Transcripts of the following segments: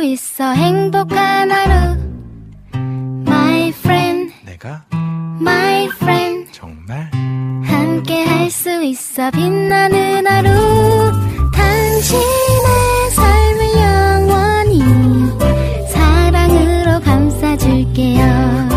있어 행복한 하루 My friend 내가 My friend 정말 함께 할 수 있어 빛나는 하루 당신의 삶을 영원히 사랑으로 감싸줄게요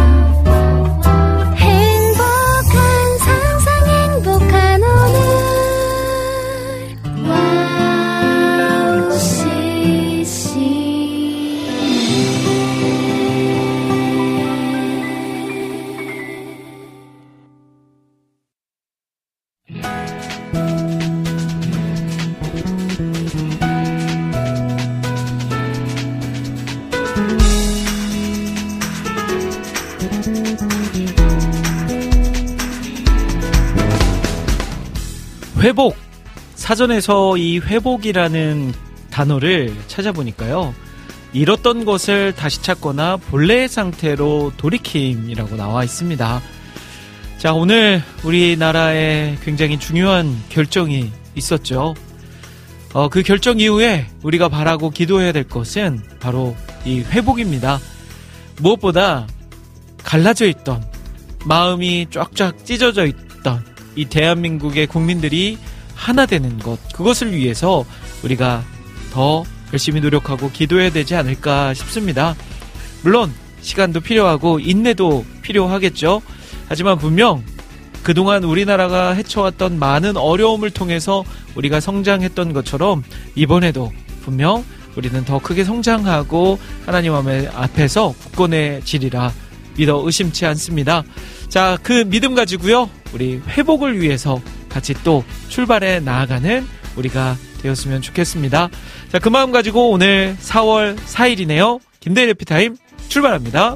회복! 사전에서 이 회복이라는 단어를 찾아보니까요. 잃었던 것을 다시 찾거나 본래의 상태로 돌이킴이라고 나와 있습니다. 자, 오늘 우리나라에 굉장히 중요한 결정이 있었죠. 그 결정 이후에 우리가 바라고 기도해야 될 것은 바로 이 회복입니다. 무엇보다 갈라져 있던, 마음이 쫙쫙 찢어져 있던 이 대한민국의 국민들이 하나 되는 것, 그것을 위해서 우리가 더 열심히 노력하고 기도해야 되지 않을까 싶습니다. 물론 시간도 필요하고 인내도 필요하겠죠. 하지만 분명 그동안 우리나라가 헤쳐왔던 많은 어려움을 통해서 우리가 성장했던 것처럼 이번에도 분명 우리는 더 크게 성장하고 하나님 앞에서 굳건해지리라 믿어 의심치 않습니다. 자, 그 믿음 가지고요, 우리 회복을 위해서 같이 또 출발해 나아가는 우리가 되었으면 좋겠습니다. 자, 그 마음 가지고 오늘 4월 4일이네요. 김대일 해피타임 출발합니다.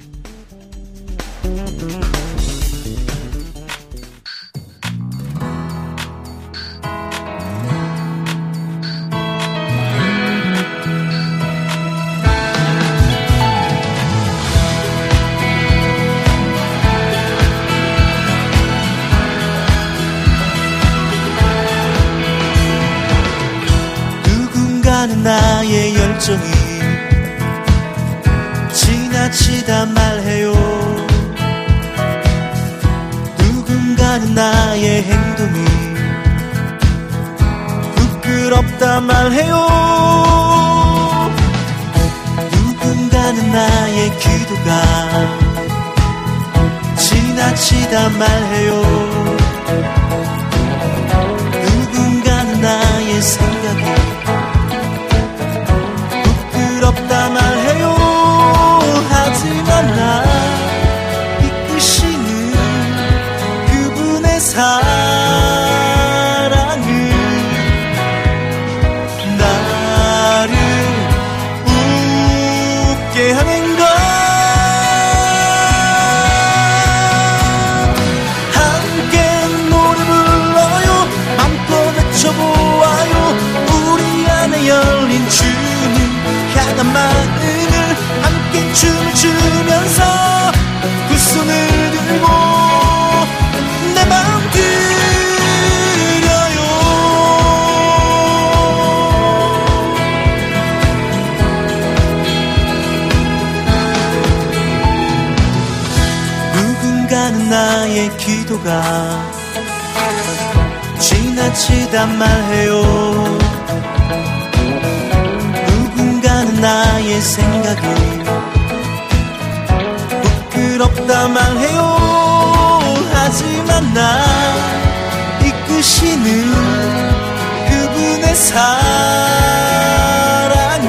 나의 열정이 지나치다 말해요. 누군가는 나의 행동이 부끄럽다 말해요. 누군가는 나의 기도가 지나치다 말해요. 누군가는 나의 생각이 부끄럽다 말해요. 하지만 나 이끄시는 그분의 사랑을 나를 웃게 하는 것. 함께 노래 불러요. 맘껏 외쳐보아요. 우리 안에 열린 주님 향한 마음을 함께 춤을 추면서 두 손을 들고 내 마음 드려요. 누군가는 나의 기도가 지나치다 말해요. 나의 생각이 부끄럽다 말해요. 하지만 나 이끄시는 그분의 사랑을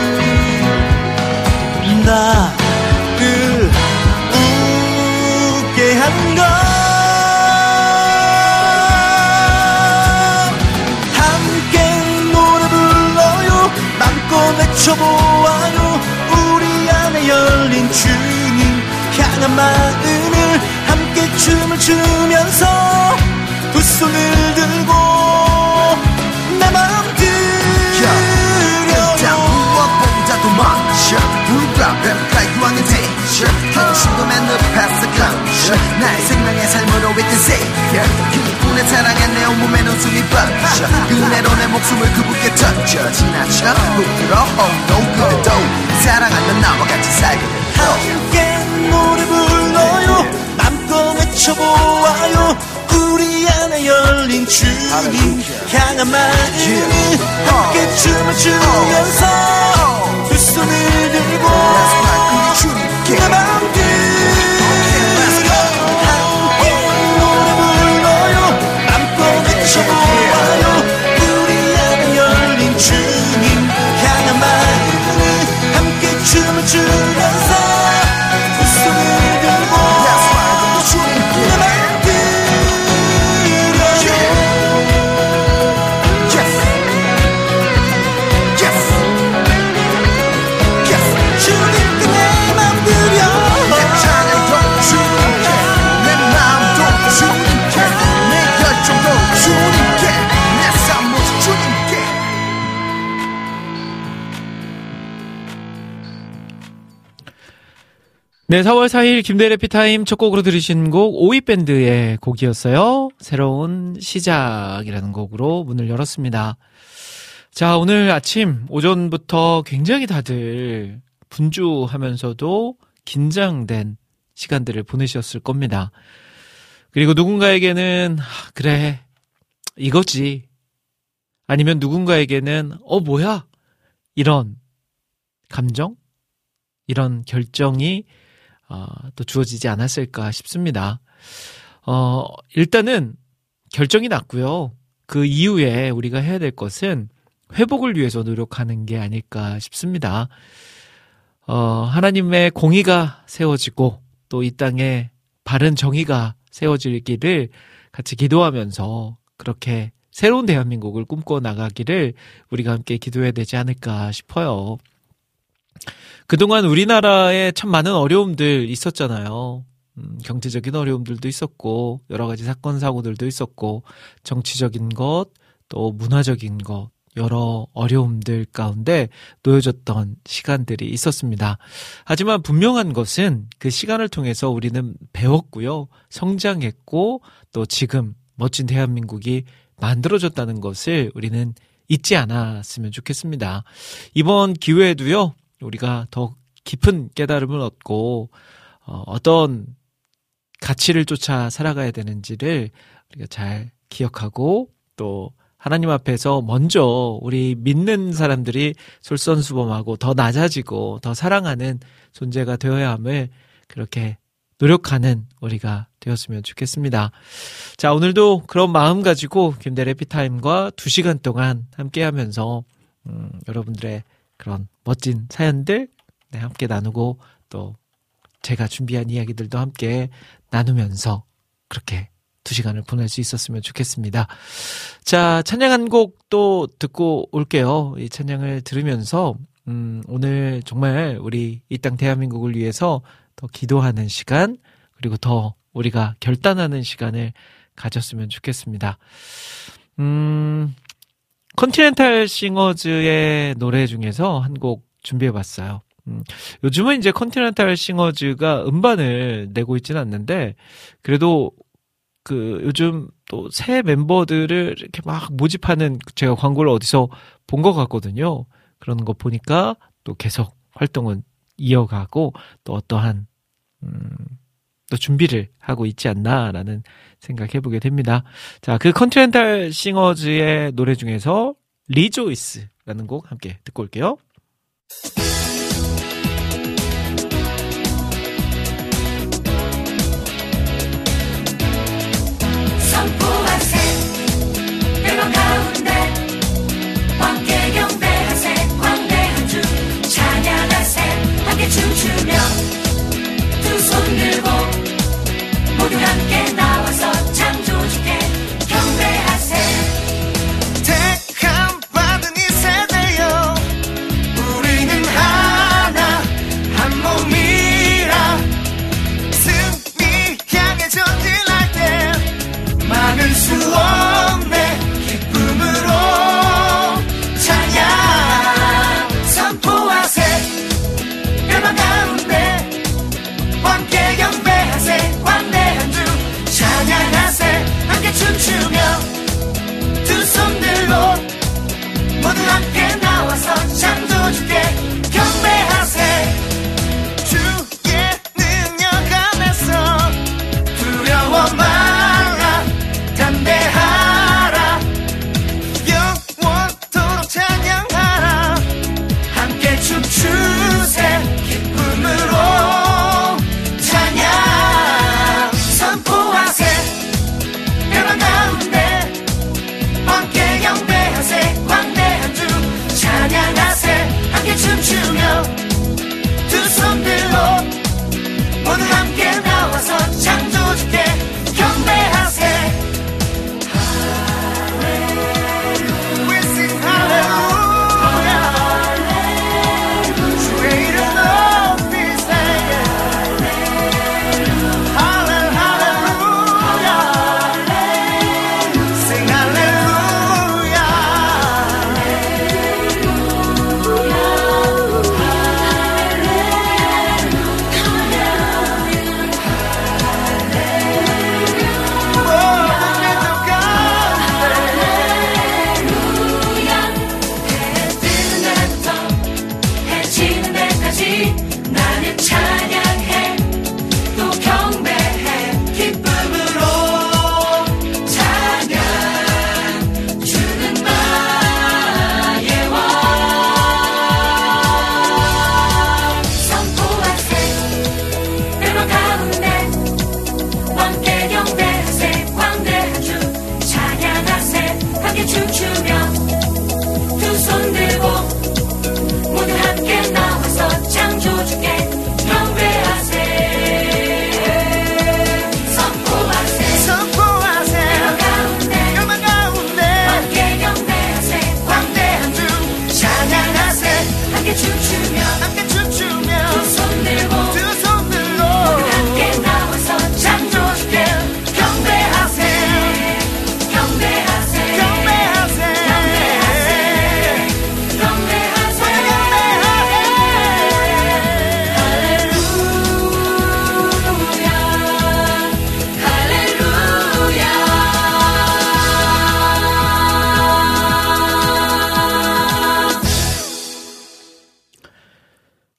나를 웃게 하는 것. 함께 노래 불러요. 맘껏 외쳐보아요. 우리 안에 열린 주님 향한 마음을 함께 춤을 추면서 두 손을 들고 내 마음 드려요. 무엇보다 도망쳐 누가 뱀가 유황의 대셔 신금의 늪에서 감셔 나의 생명의 삶으로 이끈 Savior 그분의 사랑에 내 온몸에 눈 웃음이 번져 그대로 내 목숨을 그분께 던져 지나쳐 부끄러워 no 그래도 사랑하는 나와 같이 살게 됐어 함께 노래 불러요 맘껏 외쳐보아요 우리 안에 열린 주님 향한 마음을 함께 춤을 추면서 두 손을 들고 내 맘들 함께 노래 불러요 맘껏 외쳐보아요 우리 안에 열린 주님 향한 마음을 함께 춤을 추면서 두 손을 들고 내 맘들 네, 4월 4일 김대래 피타임 첫 곡으로 들으신 곡 오이밴드의 곡이었어요. 새로운 시작이라는 곡으로 문을 열었습니다. 자, 오늘 아침 오전부터 굉장히 다들 분주하면서도 긴장된 시간들을 보내셨을 겁니다. 그리고 누군가에게는 그래 이거지 아니면 누군가에게는 뭐야 이런 감정 이런 결정이 또 주어지지 않았을까 싶습니다. 일단은 결정이 났고요. 그 이후에 우리가 해야 될 것은 회복을 위해서 노력하는 게 아닐까 싶습니다. 하나님의 공의가 세워지고 또 이 땅에 바른 정의가 세워지기를 같이 기도하면서 그렇게 새로운 대한민국을 꿈꿔 나가기를 우리가 함께 기도해야 되지 않을까 싶어요. 그동안 우리나라에 참 많은 어려움들 있었잖아요. 경제적인 어려움들도 있었고 여러 가지 사건 사고들도 있었고 정치적인 것 또 문화적인 것 여러 어려움들 가운데 놓여졌던 시간들이 있었습니다. 하지만 분명한 것은 그 시간을 통해서 우리는 배웠고요. 성장했고 또 지금 멋진 대한민국이 만들어졌다는 것을 우리는 잊지 않았으면 좋겠습니다. 이번 기회에도요. 우리가 더 깊은 깨달음을 얻고 어떤 가치를 쫓아 살아가야 되는지를 우리가 잘 기억하고 또 하나님 앞에서 먼저 우리 믿는 사람들이 솔선수범하고 더 낮아지고 더 사랑하는 존재가 되어야 함을 그렇게 노력하는 우리가 되었으면 좋겠습니다. 자, 오늘도 그런 마음 가지고 김대래 피타임과 2시간 동안 함께하면서 여러분들의 그런 멋진 사연들 함께 나누고 또 제가 준비한 이야기들도 함께 나누면서 그렇게 2시간을 보낼 수 있었으면 좋겠습니다. 자, 찬양 한 곡 또 듣고 올게요. 이 찬양을 들으면서 오늘 정말 우리 이 땅 대한민국을 위해서 더 기도하는 시간 그리고 더 우리가 결단하는 시간을 가졌으면 좋겠습니다. 컨티넨탈 싱어즈의 노래 중에서 한 곡 준비해봤어요. 요즘은 이제 컨티넨탈 싱어즈가 음반을 내고 있지는 않는데 그래도 그 요즘 또 새 멤버들을 이렇게 막 모집하는 제가 광고를 어디서 본 것 같거든요. 그런 거 보니까 또 계속 활동은 이어가고 또 어떠한 또 준비를 하고 있지 않나라는 생각해보게 됩니다. 자, 그 컨티넨탈 싱어즈의 노래 중에서 리조이스라는 곡 함께 듣고 올게요. 선포한 새 대박 가운데 함께 경배한 새 광대한 주 찬양한 새 함께 춤추며 두 손 들고 모두 함께 나와서 창조주께 경배하세. 택함 받은 이 세대여 우리는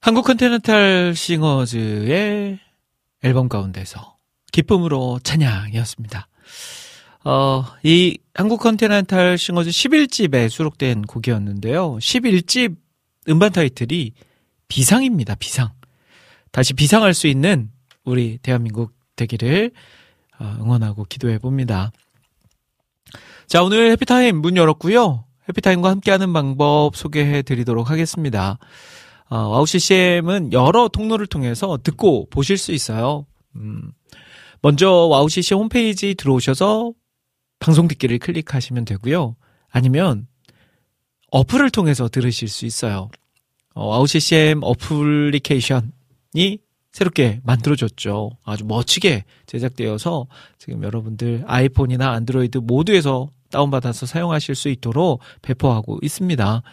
한국 컨티넨탈 싱어즈의 앨범 가운데서 기쁨으로 찬양이었습니다. 이 한국 컨티넨탈 싱어즈 11집에 수록된 곡이었는데요. 11집 음반 타이틀이 비상입니다. 비상. 다시 비상할 수 있는 우리 대한민국 되기를 응원하고 기도해 봅니다. 자, 오늘 해피타임 문 열었고요. 해피타임과 함께하는 방법 소개해 드리도록 하겠습니다. 와우 CCM은 여러 통로를 통해서 듣고 보실 수 있어요. 먼저 와우 CCM 홈페이지 들어오셔서 방송 듣기를 클릭하시면 되고요. 아니면 어플을 통해서 들으실 수 있어요. 와우 CCM 어플리케이션이 새롭게 만들어졌죠. 아주 멋지게 제작되어서 지금 여러분들 아이폰이나 안드로이드 모두에서 다운받아서 사용하실 수 있도록 배포하고 있습니다.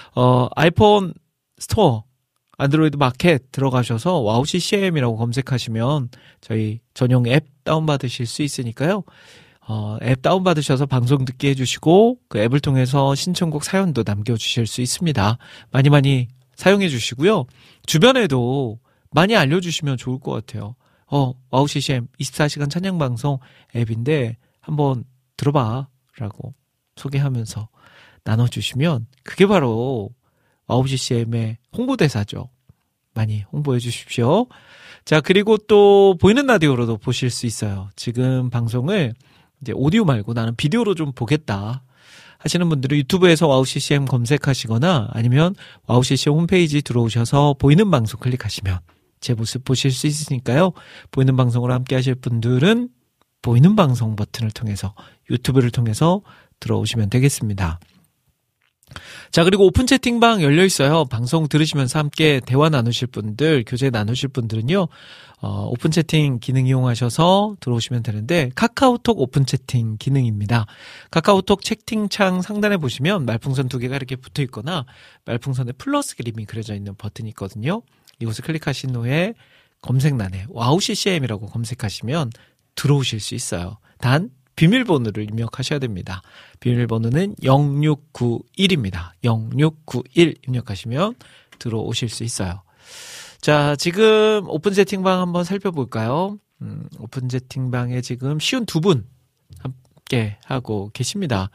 아이폰 스토어, 안드로이드 마켓 들어가셔서 와우 CCM이라고 검색하시면 저희 전용 앱 다운받으실 수 있으니까요. 앱 다운받으셔서 방송 듣게 해주시고 그 앱을 통해서 신청곡 사연도 남겨주실 수 있습니다. 많이 많이 사용해 주시고요. 주변에도 많이 알려주시면 좋을 것 같아요. 와우 CCM 24시간 찬양방송 앱인데 한번 들어봐 라고 소개하면서 나눠주시면 그게 바로 와우 CCM의 홍보대사죠. 많이 홍보해 주십시오. 자, 그리고 또 보이는 라디오로도 보실 수 있어요. 지금 방송을 이제 오디오 말고 나는 비디오로 좀 보겠다 하시는 분들은 유튜브에서 와우 CCM 검색하시거나 아니면 와우 CCM 홈페이지 들어오셔서 보이는 방송 클릭하시면 제 모습 보실 수 있으니까요. 보이는 방송으로 함께 하실 분들은 보이는 방송 버튼을 통해서 유튜브를 통해서 들어오시면 되겠습니다. 자, 그리고 오픈 채팅방 열려 있어요. 방송 들으시면서 함께 대화 나누실 분들, 교제 나누실 분들은요, 오픈 채팅 기능 이용하셔서 들어오시면 되는데, 카카오톡 오픈 채팅 기능입니다. 카카오톡 채팅창 상단에 보시면 말풍선 2개가 이렇게 붙어 있거나, 말풍선에 플러스 그림이 그려져 있는 버튼이 있거든요. 이곳을 클릭하신 후에 검색란에 와우 CCM이라고 검색하시면 들어오실 수 있어요. 단, 비밀번호를 입력하셔야 됩니다. 비밀번호는 0691입니다. 0691 입력하시면 들어오실 수 있어요. 자, 지금 오픈 채팅방 한번 살펴볼까요? 오픈 채팅방에 지금 쉬운 2분 함께 하고 계십니다.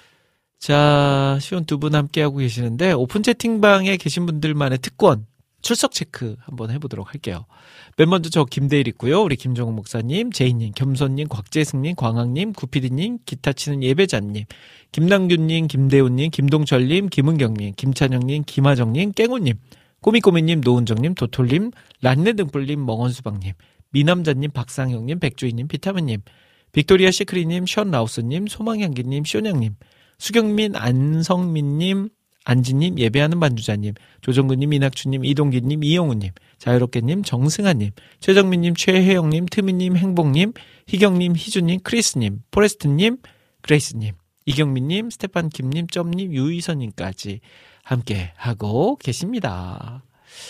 자, 쉬운 2분 함께 하고 계시는데 오픈 채팅방에 계신 분들만의 특권 출석 체크 한번 해보도록 할게요. 맨 먼저 저 김대일 있고요. 우리 김정은 목사님, 제이님, 겸손님, 곽재승님, 광학님, 구피디님, 기타 치는 예배자님, 김남균님, 김대훈님, 김동철님, 김은경님, 김찬영님, 김하정님, 깽우님, 꼬미꼬미님, 노은정님, 도톨님, 란네등불님, 멍원수박님, 미남자님, 박상영님, 백주희님, 비타민님, 빅토리아 시크리님, 션라우스님, 소망향기님, 쇼냥님, 수경민, 안성민님, 안지님, 예배하는 반주자님, 조정근님, 이낙춘님, 이동기님, 이영우님, 자유롭게님, 정승아님, 최정민님, 최혜영님, 트미님, 행복님, 희경님, 희주님, 크리스님, 포레스트님, 그레이스님, 이경민님, 스테판킴님, 점님, 유희선님까지 함께 하고 계십니다.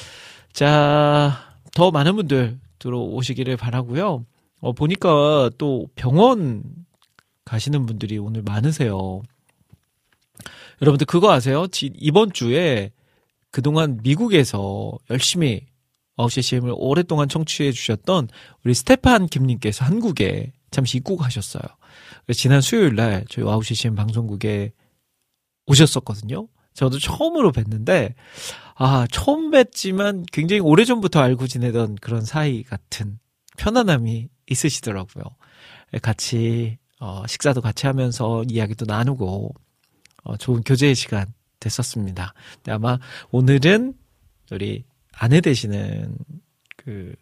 자, 더 많은 분들 들어오시기를 바라고요. 보니까 또 병원 가시는 분들이 오늘 많으세요. 여러분들 그거 아세요? 이번 주에 그동안 미국에서 열심히 와우 CCM을 오랫동안 청취해 주셨던 우리 스테판 김님께서 한국에 잠시 입국하셨어요. 지난 수요일 날 저희 와우 CCM 방송국에 오셨었거든요. 저도 처음으로 뵀는데 처음 뵀지만 굉장히 오래전부터 알고 지내던 그런 사이 같은 편안함이 있으시더라고요. 같이 식사도 같이 하면서 이야기도 나누고 좋은 교제의 시간 됐었습니다. 근데 아마 오늘은 우리 아내 되시는 그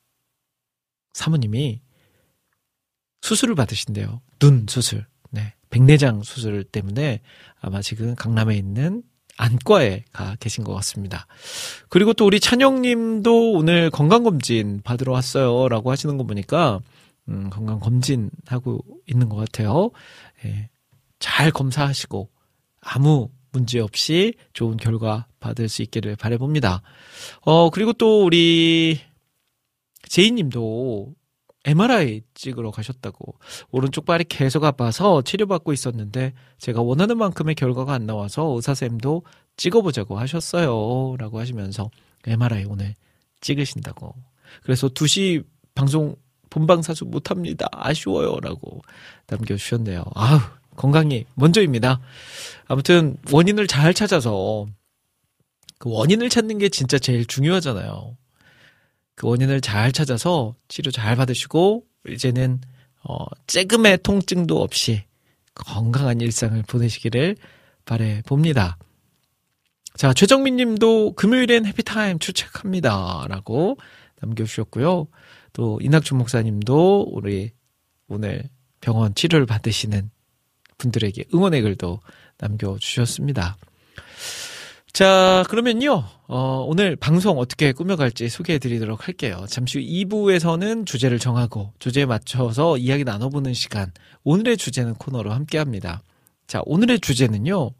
사모님이 수술을 받으신대요. 눈 수술. 네. 백내장 수술 때문에 아마 지금 강남에 있는 안과에 가 계신 것 같습니다. 그리고 또 우리 찬영님도 오늘 건강검진 받으러 왔어요. 라고 하시는 거 보니까 건강검진 하고 있는 것 같아요. 네. 잘 검사하시고 아무 문제 없이 좋은 결과 받을 수 있기를 바라봅니다. 그리고 또 우리 제이님도 MRI 찍으러 가셨다고. 오른쪽 발이 계속 아파서 치료받고 있었는데 제가 원하는 만큼의 결과가 안 나와서 의사쌤도 찍어보자고 하셨어요. 라고 하시면서 MRI 오늘 찍으신다고. 그래서 2시 방송 본방 사수 못합니다. 아쉬워요. 라고 남겨주셨네요. 아우, 건강이 먼저입니다. 아무튼 원인을 잘 찾아서 그 원인을 찾는 게 진짜 제일 중요하잖아요. 그 원인을 잘 찾아서 치료 잘 받으시고 이제는 쬐금의 통증도 없이 건강한 일상을 보내시기를 바라봅니다. 자, 최정민 님도 금요일엔 해피타임 출첵합니다. 라고 남겨주셨고요. 또 이낙준 목사님도 우리 오늘 병원 치료를 받으시는 분들에게 응원의 글도 남겨주셨습니다. 자, 그러면요, 오늘 방송 어떻게 꾸며갈지 소개해드리도록 할게요. 잠시 후 2부에서는 주제를 정하고 주제에 맞춰서 이야기 나눠보는 시간, 오늘의 주제는 코너로 함께합니다. 자, 오늘의 주제는요,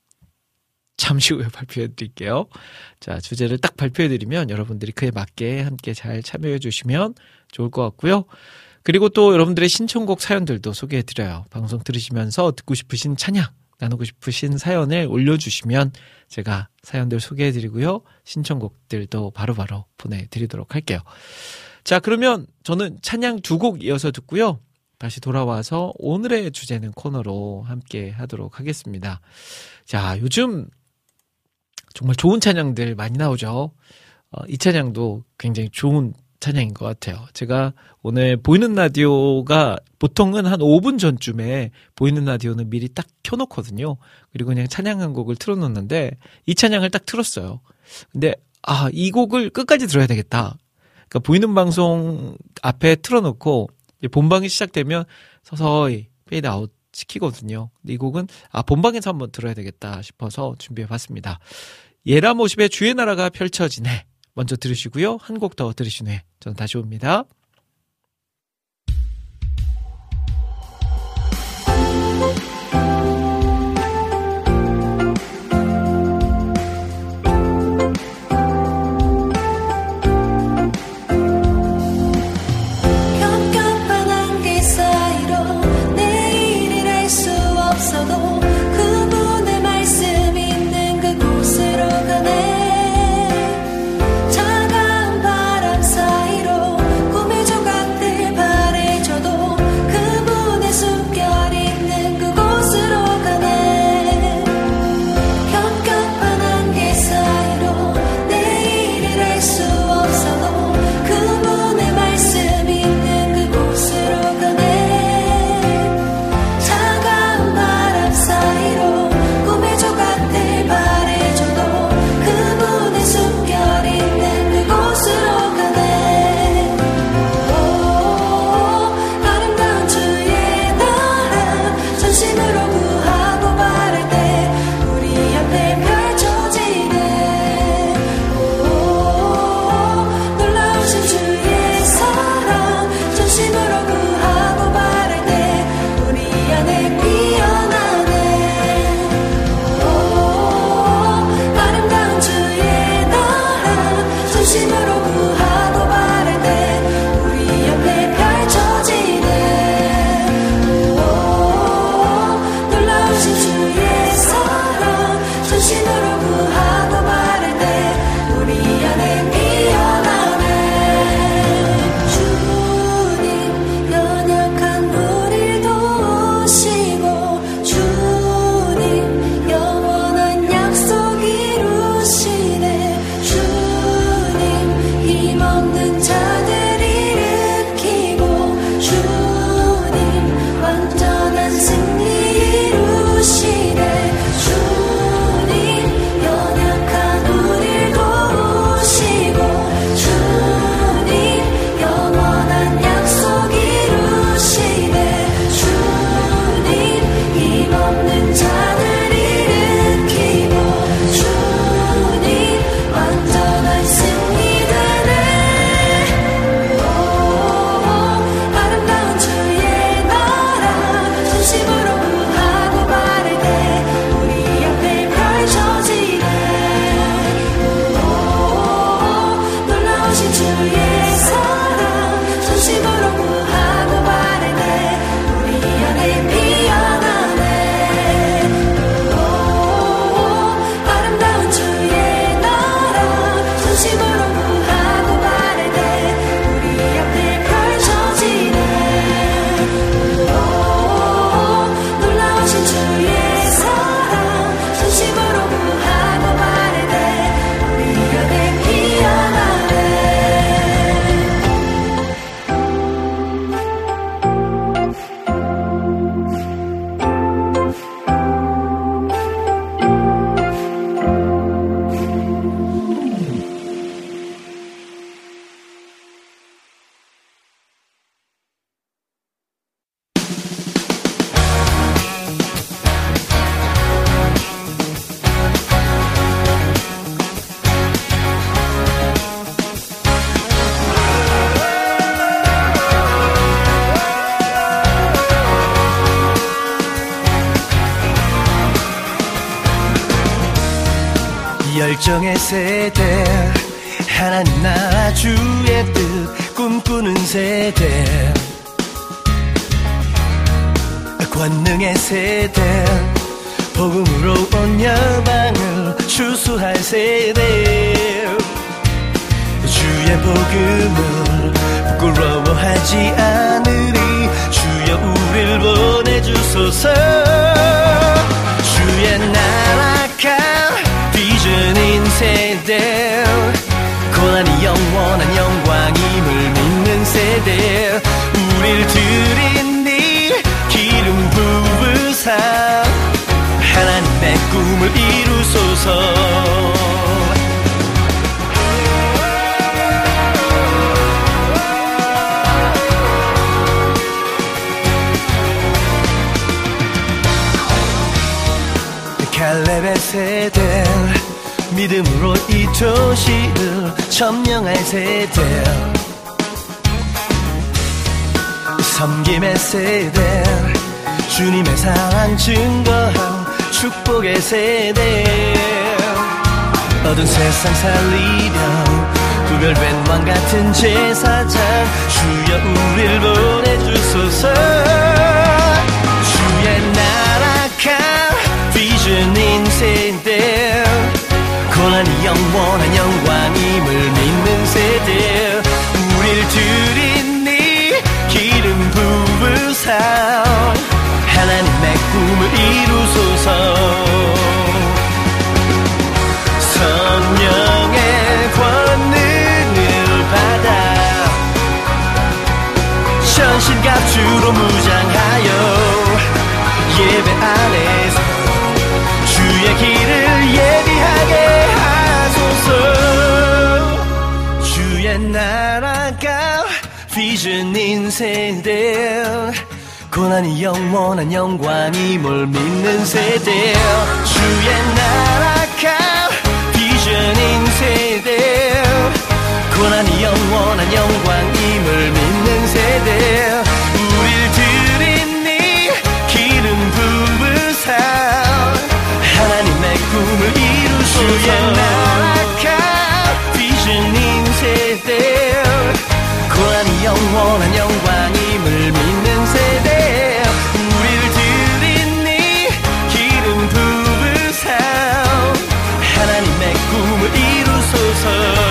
잠시 후에 발표해드릴게요. 자, 주제를 딱 발표해드리면 여러분들이 그에 맞게 함께 잘 참여해주시면 좋을 것 같고요. 그리고 또 여러분들의 신청곡 사연들도 소개해드려요. 방송 들으시면서 듣고 싶으신 찬양, 나누고 싶으신 사연을 올려주시면 제가 사연들 소개해드리고요. 신청곡들도 바로바로 보내드리도록 할게요. 자, 그러면 저는 찬양 2곡 이어서 듣고요. 다시 돌아와서 오늘의 주제는 코너로 함께 하도록 하겠습니다. 자, 요즘 정말 좋은 찬양들 많이 나오죠. 이 찬양도 굉장히 좋은 찬양인 것 같아요. 제가 오늘 보이는 라디오가 보통은 한 5분 전쯤에 보이는 라디오는 미리 딱 켜놓거든요. 그리고 그냥 찬양 한 곡을 틀어놓는데 이 찬양을 딱 틀었어요. 근데 이 곡을 끝까지 들어야 되겠다. 그러니까 보이는 방송 앞에 틀어놓고 본방이 시작되면 서서히 페이드 아웃 시키거든요. 근데 이 곡은 본방에서 한번 들어야 되겠다 싶어서 준비해봤습니다. 예라모십의 주의 나라가 펼쳐지네. 먼저 들으시고요. 한 곡 더 들으신 후에 저는 다시 옵니다. 중심으로 열정의 세대 하나님 나라 주의 뜻 꿈꾸는 세대 권능의 세대 복음으로 온 열방을 추수할 세대 주의 복음을 부끄러워하지 않으리 주여 우릴 보내주소서 주의 나라가 비전인 세대 고난이 영원한 영광임을 믿는 세대 우릴 들이니 기름 부으사 하나님의 꿈을 이루소서 갈렙의 세대 믿음으로 이 도시를 점령할 세대 섬김의 세대 주님의 사랑 증거한 축복의 세대 어두운 세상 살리려 구별된 왕 같은 제사장 주여 우릴 보내주소서 주의 나라가 비전인 세대 고난이 영원한 영광임을 믿는 세대 우릴 들이니 기름 부으사 하나님의 꿈을 이루소서 성령의 권능을 받아 전신갑주로 무장하여 예배 안에서 주의 길을 예비하게 하소서 주의 나라가 비전인 세대 고난이 영원한 영광임을 믿는 세대 주의 나라가 비전인 세대 고난이 영원한 영광임을 믿는 세대 우릴 들이니 기름 부으사 하나님의 꿈을 이루소서 주의 나라가 비전인 세대 고난이 영원한 영광임을 믿는 세대 우릴 들이니 기름 부으사 하나님의 꿈을 이루소서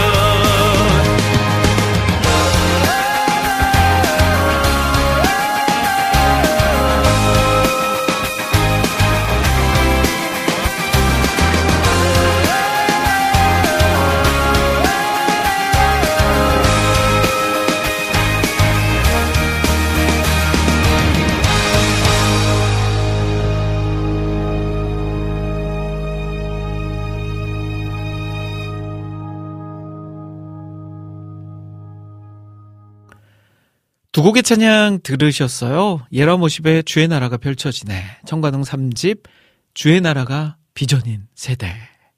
두 곡의 찬양 들으셨어요. 예라모십의 주의 나라가 펼쳐지네, 청관동 3집 주의 나라가 비전인 세대.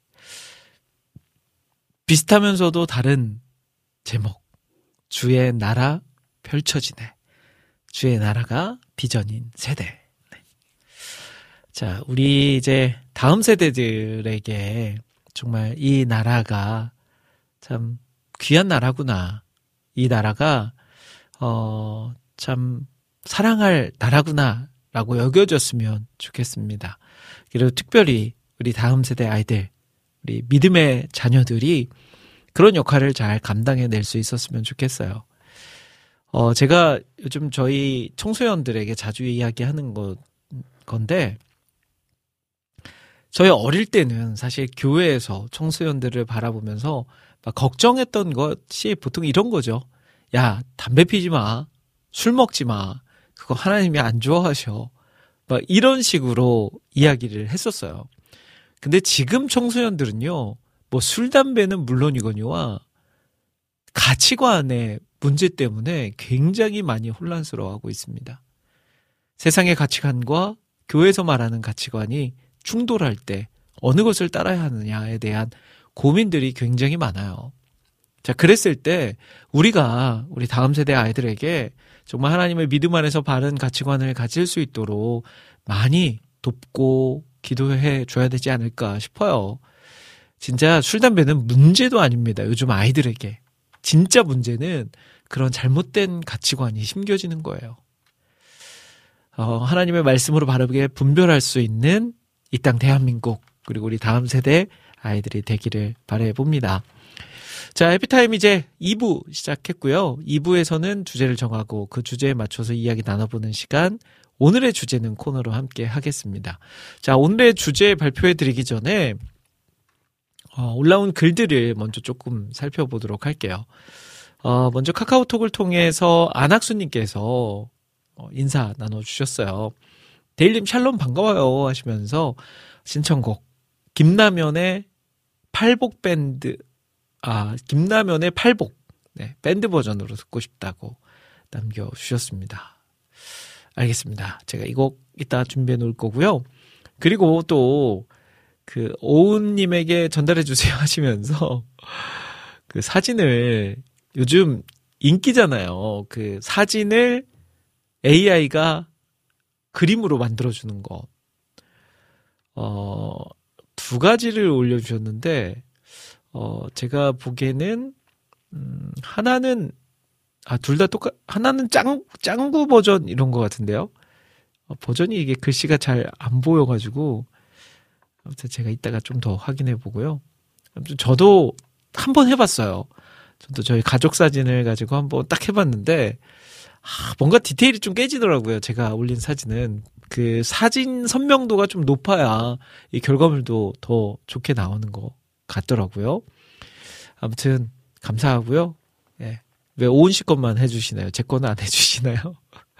비슷하면서도 다른 제목, 주의 나라 펼쳐지네, 주의 나라가 비전인 세대. 네. 자, 우리 이제 다음 세대들에게 정말 이 나라가 참 귀한 나라구나, 이 나라가 참 사랑할 나라구나 라고 여겨졌으면 좋겠습니다. 그리고 특별히 우리 다음 세대 아이들, 우리 믿음의 자녀들이 그런 역할을 잘 감당해낼 수 있었으면 좋겠어요. 제가 요즘 저희 청소년들에게 자주 이야기하는 건데, 저희 어릴 때는 사실 교회에서 청소년들을 바라보면서 막 걱정했던 것이 보통 이런 거죠. 야, 담배 피지 마. 술 먹지 마. 그거 하나님이 안 좋아하셔. 막 이런 식으로 이야기를 했었어요. 근데 지금 청소년들은요, 뭐 술, 담배는 물론이거니와 가치관의 문제 때문에 굉장히 많이 혼란스러워하고 있습니다. 세상의 가치관과 교회에서 말하는 가치관이 충돌할 때 어느 것을 따라야 하느냐에 대한 고민들이 굉장히 많아요. 자, 그랬을 때 우리 다음 세대 아이들에게 정말 하나님의 믿음 안에서 바른 가치관을 가질 수 있도록 많이 돕고 기도해 줘야 되지 않을까 싶어요. 진짜 술, 담배는 문제도 아닙니다. 요즘 아이들에게. 진짜 문제는 그런 잘못된 가치관이 심겨지는 거예요. 하나님의 말씀으로 바르게 분별할 수 있는 이 땅 대한민국, 그리고 우리 다음 세대 아이들이 되기를 바라봅니다. 자, 해피타임 이제 2부 시작했고요. 2부에서는 주제를 정하고 그 주제에 맞춰서 이야기 나눠보는 시간, 오늘의 주제는 코너로 함께 하겠습니다. 자, 오늘의 주제 발표해 드리기 전에 올라온 글들을 먼저 조금 살펴보도록 할게요. 먼저 카카오톡을 통해서 안학수님께서 인사 나눠주셨어요. 데일님 샬롬 반가워요 하시면서 신청곡 김남현의 팔복 밴드, 김남현의 팔복, 네, 밴드 버전으로 듣고 싶다고 남겨주셨습니다. 알겠습니다. 제가 이 곡 이따 준비해 놓을 거고요. 그리고 또 그 오은님에게 전달해 주세요 하시면서 그 사진을, 요즘 인기잖아요. 그 사진을 AI가 그림으로 만들어주는 거. 두 가지를 올려주셨는데, 제가 보기에는, 하나는, 둘 다 하나는 짱구 버전 이런 것 같은데요. 버전이 이게 글씨가 잘 안 보여가지고, 아무튼 제가 이따가 좀 더 확인해 보고요. 아무튼 저도 한번 해봤어요. 저도 저희 가족 사진을 가지고 한번 딱 해봤는데, 뭔가 디테일이 좀 깨지더라고요. 제가 올린 사진은. 그 사진 선명도가 좀 높아야 이 결과물도 더 좋게 나오는 것 같더라고요. 아무튼 감사하고요. 예. 왜 오은 씨 것만 해주시나요? 제 거는 안 해주시나요?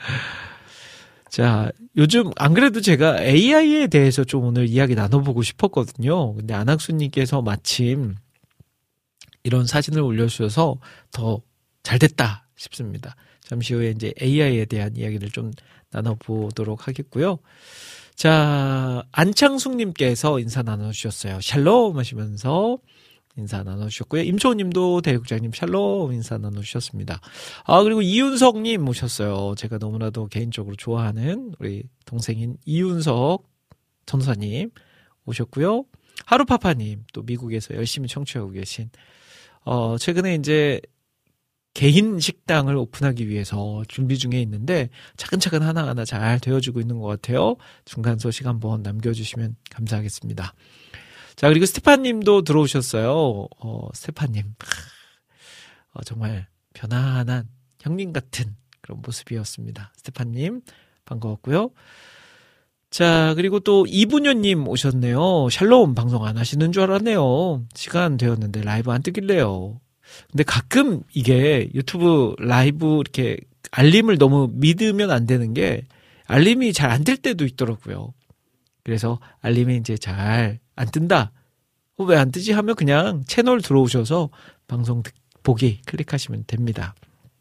자, 요즘 안 그래도 제가 AI에 대해서 좀 오늘 이야기 나눠보고 싶었거든요. 근데 안학수님께서 마침 이런 사진을 올려주셔서 더 잘됐다 싶습니다. 잠시 후에 이제 AI에 대한 이야기를 좀 나눠보도록 하겠고요. 자, 안창숙님께서 인사 나눠주셨어요. 샬롬 하시면서 인사 나눠주셨고요. 임초우님도 대국장님 샬롬 인사 나눠주셨습니다. 그리고 이윤석님 모셨어요. 제가 너무나도 개인적으로 좋아하는 우리 동생인 이윤석 전도사님 오셨고요. 하루파파님 또 미국에서 열심히 청취하고 계신, 최근에 이제 개인 식당을 오픈하기 위해서 준비 중에 있는데 차근차근 하나하나 잘 되어지고 있는 것 같아요. 중간 소식 한번 남겨주시면 감사하겠습니다. 자, 그리고 스테판님도 들어오셨어요. 스테판님 정말 편안한 형님 같은 그런 모습이었습니다. 스테판님 반가웠고요. 자, 그리고 또 이분녀님 오셨네요. 샬롬 방송 안 하시는 줄 알았네요. 시간 되었는데 라이브 안 뜨길래요. 근데 가끔 이게 유튜브 라이브 이렇게 알림을 너무 믿으면 안 되는 게 알림이 잘 안 뜰 때도 있더라고요. 그래서 알림이 이제 잘 안 뜬다. 왜 안 뜨지 하면 그냥 채널 들어오셔서 방송 보기 클릭하시면 됩니다.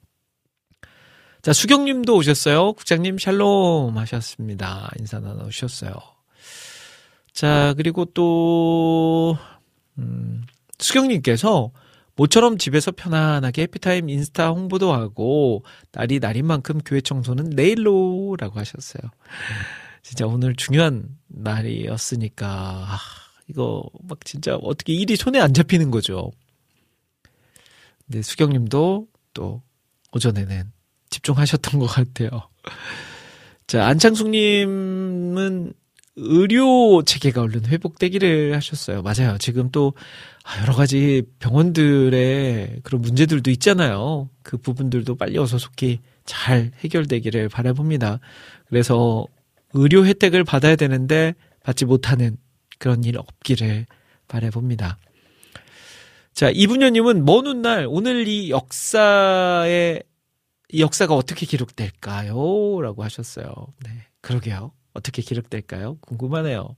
자, 수경님도 오셨어요. 국장님 샬롬 하셨습니다. 인사 나눠주셨어요. 자, 그리고 또 수경님께서 모처럼 집에서 편안하게 해피타임 인스타 홍보도 하고 날이 날인 만큼 교회 청소는 내일로 라고 하셨어요. 진짜 오늘 중요한 날이었으니까 이거 막 진짜 어떻게 일이 손에 안 잡히는 거죠. 근데 수경님도 또 오전에는 집중하셨던 것 같아요. 자, 안창숙님은 의료 체계가 얼른 회복되기를 하셨어요. 맞아요. 지금 또 여러 가지 병원들의 그런 문제들도 있잖아요. 그 부분들도 빨리 어서 속히 잘 해결되기를 바라봅니다. 그래서 의료 혜택을 받아야 되는데 받지 못하는 그런 일 없기를 바라봅니다. 자, 이분녀님은 먼 훗날 오늘 이 역사가 어떻게 기록될까요? 라고 하셨어요. 네, 그러게요. 어떻게 기록될까요? 궁금하네요.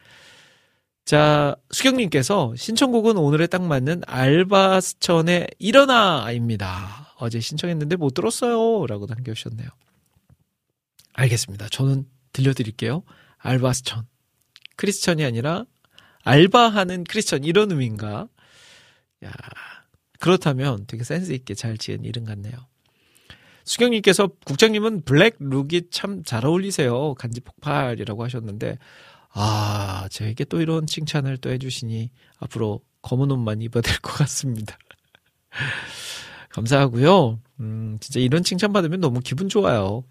자, 수경님께서 신청곡은 오늘에 딱 맞는 알바스천의 일어나입니다. 어제 신청했는데 못 들었어요. 라고 남겨주셨네요. 알겠습니다. 저는 들려드릴게요. 알바스천. 크리스천이 아니라 알바하는 크리스천, 이런 의미인가? 야, 그렇다면 되게 센스 있게 잘 지은 이름 같네요. 수경님께서 국장님은 블랙 룩이 참 잘 어울리세요. 간지 폭발이라고 하셨는데, 저에게 또 이런 칭찬을 또 해주시니 앞으로 검은 옷만 입어야 될 것 같습니다. 감사하고요. 진짜 이런 칭찬 받으면 너무 기분 좋아요.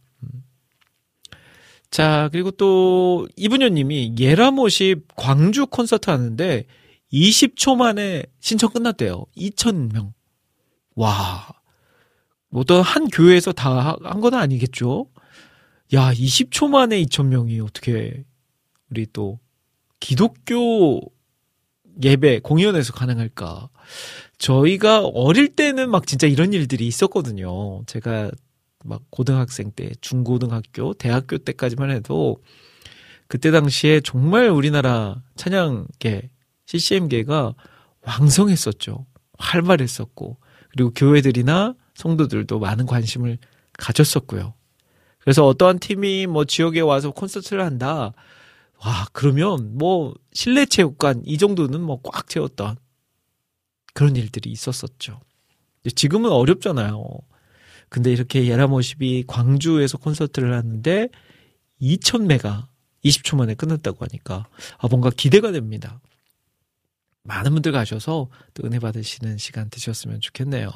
자, 그리고 또 이분녀님이 예라모십 광주 콘서트 하는데 20초 만에 신청 끝났대요. 2,000명. 와, 어떤 한 교회에서 다 한 건 아니겠죠? 야, 20초 만에 2,000명이 어떻게 우리 또 기독교 예배 공연에서 가능할까? 저희가 어릴 때는 막 진짜 이런 일들이 있었거든요. 제가 막 고등학생 때, 중고등학교, 대학교 때까지만 해도 그때 당시에 정말 우리나라 찬양계, CCM계가 왕성했었죠. 활발했었고, 그리고 교회들이나 성도들도 많은 관심을 가졌었고요. 그래서 어떠한 팀이 뭐 지역에 와서 콘서트를 한다. 와, 그러면 뭐 실내 체육관 이 정도는 뭐 꽉 채웠던 그런 일들이 있었었죠. 지금은 어렵잖아요. 근데 이렇게 예라모십이 광주에서 콘서트를 하는데 2,000메가 20초 만에 끝났다고 하니까 뭔가 기대가 됩니다. 많은 분들 가셔서 또 은혜 받으시는 시간 되셨으면 좋겠네요.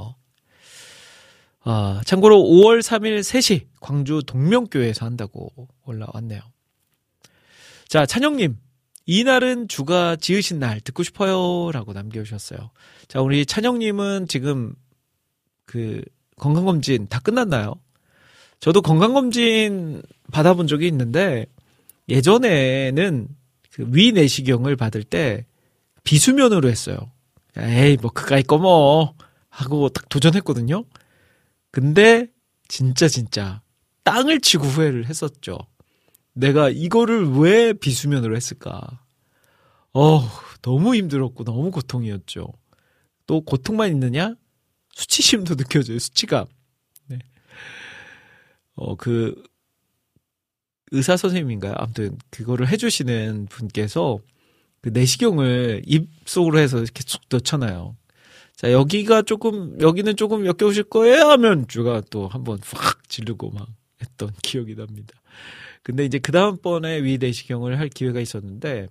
참고로 5월 3일 3시 광주 동명교회에서 한다고 올라왔네요. 자, 찬영님, 이날은 주가 지으신 날 듣고 싶어요 라고 남겨주셨어요. 자, 우리 찬영님은 지금 그 건강검진 다 끝났나요? 저도 건강검진 받아본 적이 있는데 예전에는 그 위내시경을 받을 때 비수면으로 했어요. 에이, 뭐 그까이 거 뭐 하고 딱 도전했거든요. 근데 진짜 땅을 치고 후회를 했었죠. 내가 이거를 왜 비수면으로 했을까? 너무 힘들었고 너무 고통이었죠. 또 고통만 있느냐? 수치심도 느껴져요. 수치감. 네. 그 의사 선생님인가요? 아무튼 그거를 해주시는 분께서 그 내시경을 입속으로 해서 이렇게 쑥 넣잖아요. 자, 여기는 조금 역겨우실 거예요 하면 주가 또 한번 확 지르고 막 했던 기억이 납니다. 근데 이제 그 다음번에 위 내시경을 할 기회가 있었는데,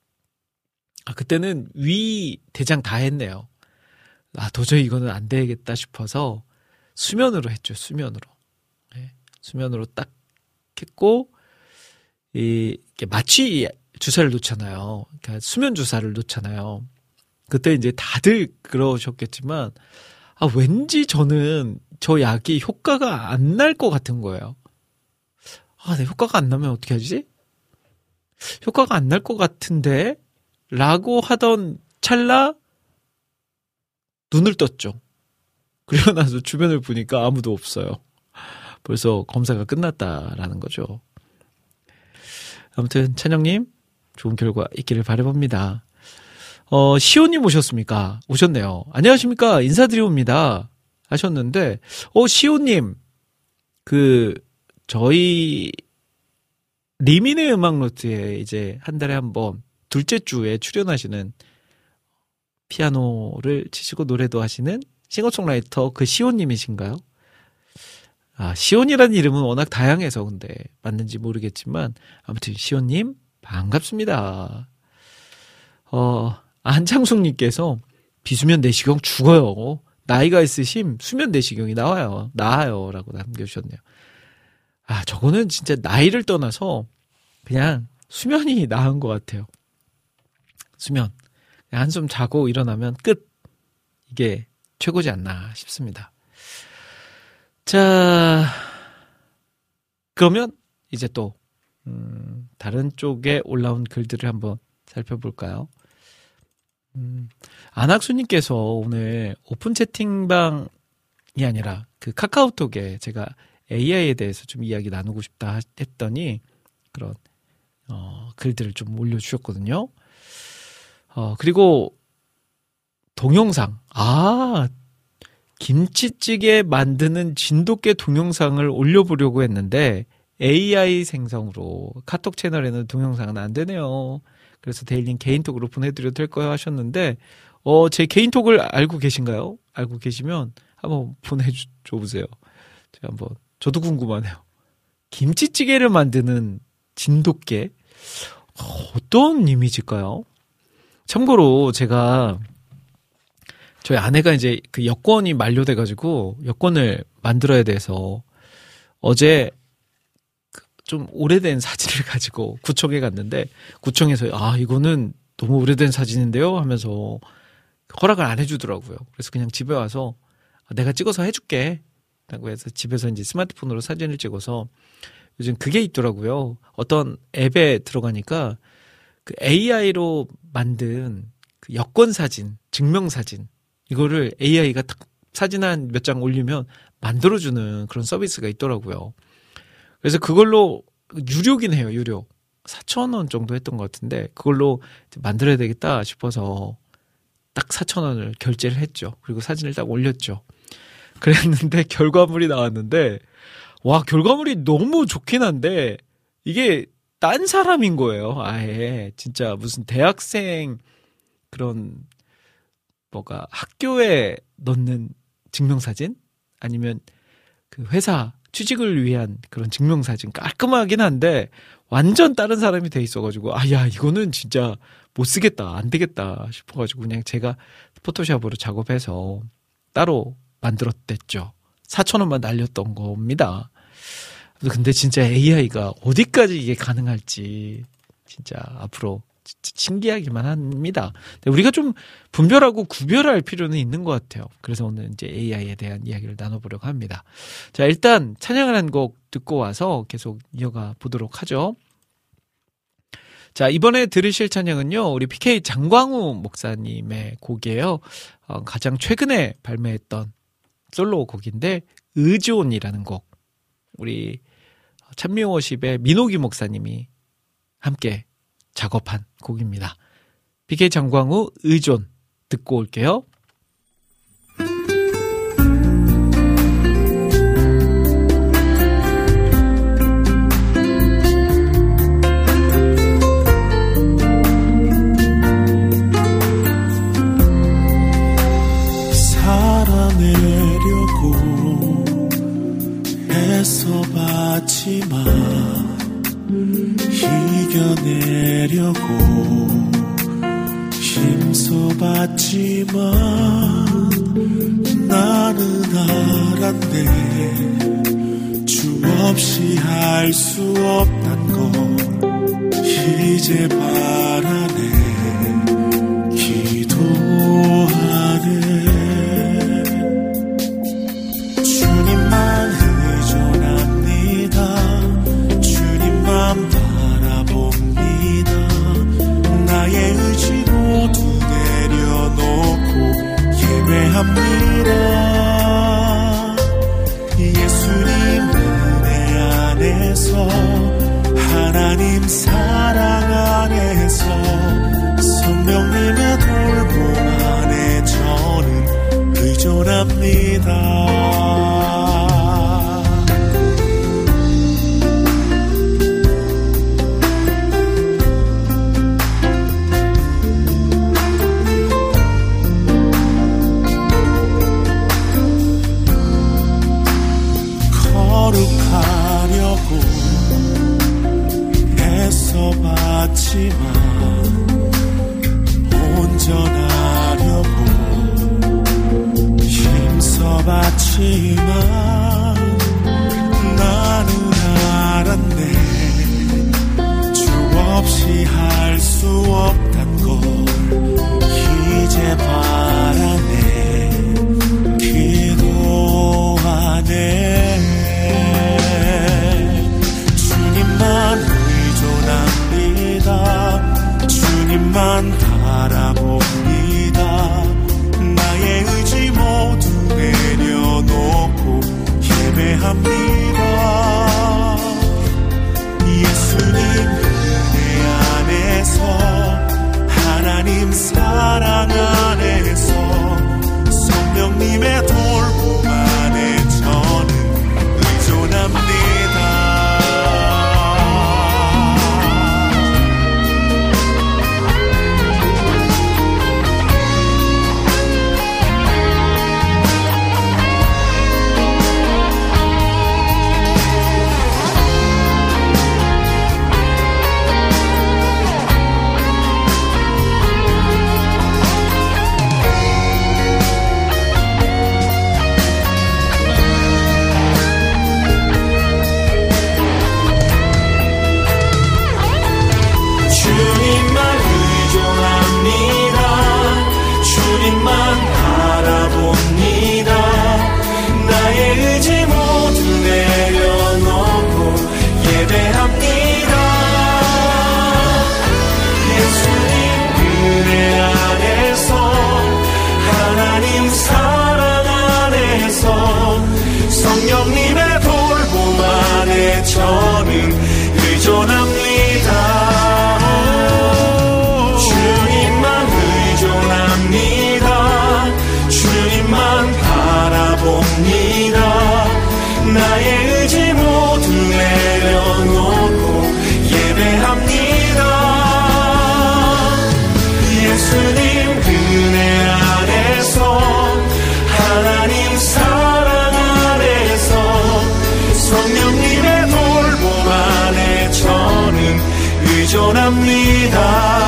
그때는 위, 대장 다 했네요. 도저히 이거는 안 되겠다 싶어서 수면으로 했죠, 수면으로. 네, 수면으로 딱 했고, 이렇게 마취 주사를 놓잖아요. 그러니까 수면 주사를 놓잖아요. 그때 이제 다들 그러셨겠지만, 왠지 저는 저 약이 효과가 안 날 것 같은 거예요. 내 효과가 안 나면 어떻게 하지? 효과가 안 날 것 같은데? 라고 하던 찰나 눈을 떴죠. 그리고 나서 주변을 보니까 아무도 없어요. 벌써 검사가 끝났다라는 거죠. 아무튼 찬영님 좋은 결과 있기를 바라봅니다. 시온님 오셨습니까? 오셨네요. 안녕하십니까? 인사드리옵니다. 하셨는데 시온님 저희 리민의 음악노트에 이제 한 달에 한 번 둘째 주에 출연하시는 피아노를 치시고 노래도 하시는 싱어송라이터 그 시온님이신가요? 시온이라는 이름은 워낙 다양해서 근데 맞는지 모르겠지만 아무튼 시온님 반갑습니다. 한창숙님께서 비수면 내시경 죽어요. 나이가 있으심 수면 내시경이 나아요 라고 남겨주셨네요. 저거는 진짜 나이를 떠나서 그냥 수면이 나은 것 같아요. 수면. 한숨 자고 일어나면 끝. 이게 최고지 않나 싶습니다. 자, 그러면 이제 또 다른 쪽에 올라온 글들을 한번 살펴볼까요? 안학수님께서 오늘 오픈 채팅방이 아니라 그 카카오톡에 제가 AI에 대해서 좀 이야기 나누고 싶다 했더니 그런 글들을 좀 올려주셨거든요. 그리고 동영상. 김치찌개 만드는 진돗개 동영상을 올려보려고 했는데 AI 생성으로 카톡 채널에는 동영상은 안 되네요. 그래서 데일리님 개인톡으로 보내드려도 될까요? 하셨는데 제 개인톡을 알고 계신가요? 알고 계시면 한번 보내줘 보세요. 제가 한번 저도 궁금하네요. 김치찌개를 만드는 진돗개 어떤 이미지일까요? 참고로 제가 저희 아내가 이제 그 여권이 만료돼가지고 여권을 만들어야 돼서 어제 좀 오래된 사진을 가지고 구청에 갔는데 구청에서 이거는 너무 오래된 사진인데요 하면서 허락을 안 해주더라고요. 그래서 그냥 집에 와서 내가 찍어서 해줄게 라고 해서 집에서 이제 스마트폰으로 사진을 찍어서 요즘 그게 있더라고요. 어떤 앱에 들어가니까 그 AI로 만든 그 여권 사진, 증명 사진 이거를 AI가 딱 사진 한 몇 장 올리면 만들어주는 그런 서비스가 있더라고요. 그래서 그걸로 유료긴 해요. 유료 4,000원 정도 했던 것 같은데 그걸로 만들어야 되겠다 싶어서 딱 4,000원을 결제를 했죠. 그리고 사진을 딱 올렸죠. 그랬는데 결과물이 나왔는데 와 결과물이 너무 좋긴 한데 이게 딴 사람인 거예요. 아예 진짜 무슨 대학생 그런 뭐가 학교에 넣는 증명사진 아니면 그 회사 취직을 위한 그런 증명사진 깔끔하긴 한데 완전 다른 사람이 돼 있어가지고 야 이거는 진짜 못 쓰겠다 안 되겠다 싶어가지고 그냥 제가 포토샵으로 작업해서 따로 만들었댔죠. 4,000원만 날렸던 겁니다. 근데 진짜 AI가 어디까지 이게 가능할지 진짜 앞으로 진짜 신기하기만 합니다. 우리가 좀 분별하고 구별할 필요는 있는 것 같아요. 그래서 오늘 이제 AI에 대한 이야기를 나눠보려고 합니다. 자, 일단 찬양을 한 곡 듣고 와서 계속 이어가 보도록 하죠. 자, 이번에 들으실 찬양은요, 우리 PK 장광우 목사님의 곡이에요. 가장 최근에 발매했던 솔로 곡인데, 의존이라는 곡. 우리 찬미워십의 민호기 목사님이 함께 작업한 곡입니다. PK 장광우 의존 듣고 올게요. 살아내려고 애써봤지만 이겨내려고 힘써봤지만 나는 알았네 주 없이 할 수 없단 걸 이제 바라네 기도하네 주님만 의존합니다 주님만 바라봅니다 나의 의지 모두 내려놓고 예배합니다 예수님 은혜 안에서 하나님 사랑 안에서 성령님의 돌봄 안에 저는 의존합니다 거룩하려고 애써봤지만 온전하려고 힘써봤지만 나는 알았네 주 없이 할 수 없단 걸 이제 바라네 기도하네 주님만 의존합니다 주님만 바라봅니다 나의 의지 모두 내려놓고 예배합니다 예수님 은혜 안에서 하나님 사랑 안에서 성령님의 돌봄 안에 저는 의존합니다 의존합니다.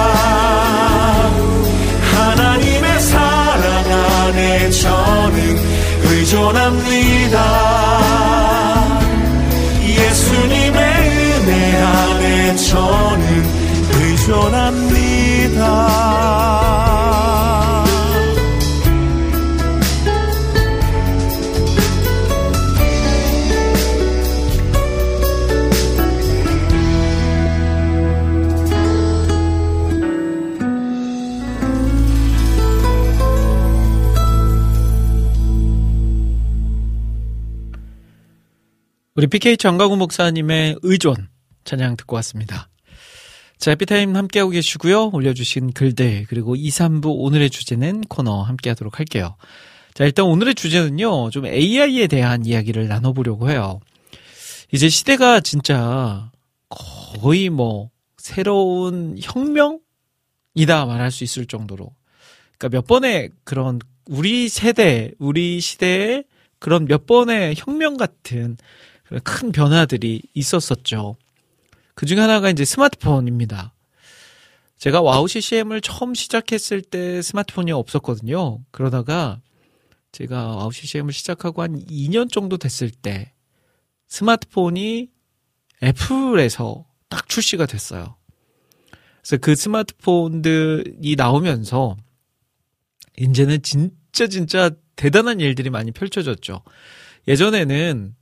하나님의 사랑 안에 저는 의존합니다. 예수님의 은혜 안에 저는 의존합니다. 우리 PK 정강훈 목사님의 의존 찬양 듣고 왔습니다. 자, 해피타임 함께하고 계시고요. 올려주신 글들 그리고 2, 3부 오늘의 주제는 코너 함께하도록 할게요. 자, 일단 오늘의 주제는요. 좀 AI에 대한 이야기를 나눠보려고 해요. 이제 시대가 진짜 거의 뭐 새로운 혁명이다 말할 수 있을 정도로, 그러니까 몇 번의 그런 우리 시대의 그런 몇 번의 혁명 같은 큰 변화들이 있었었죠. 그 중에 하나가 이제 스마트폰입니다. 제가 와우 CCM을 처음 시작했을 때 스마트폰이 없었거든요. 그러다가 제가 와우 CCM을 시작하고 한 2년 정도 됐을 때 스마트폰이 애플에서 딱 출시가 됐어요. 그래서 그 스마트폰들이 나오면서 이제는 진짜 대단한 일들이 많이 펼쳐졌죠. 예전에는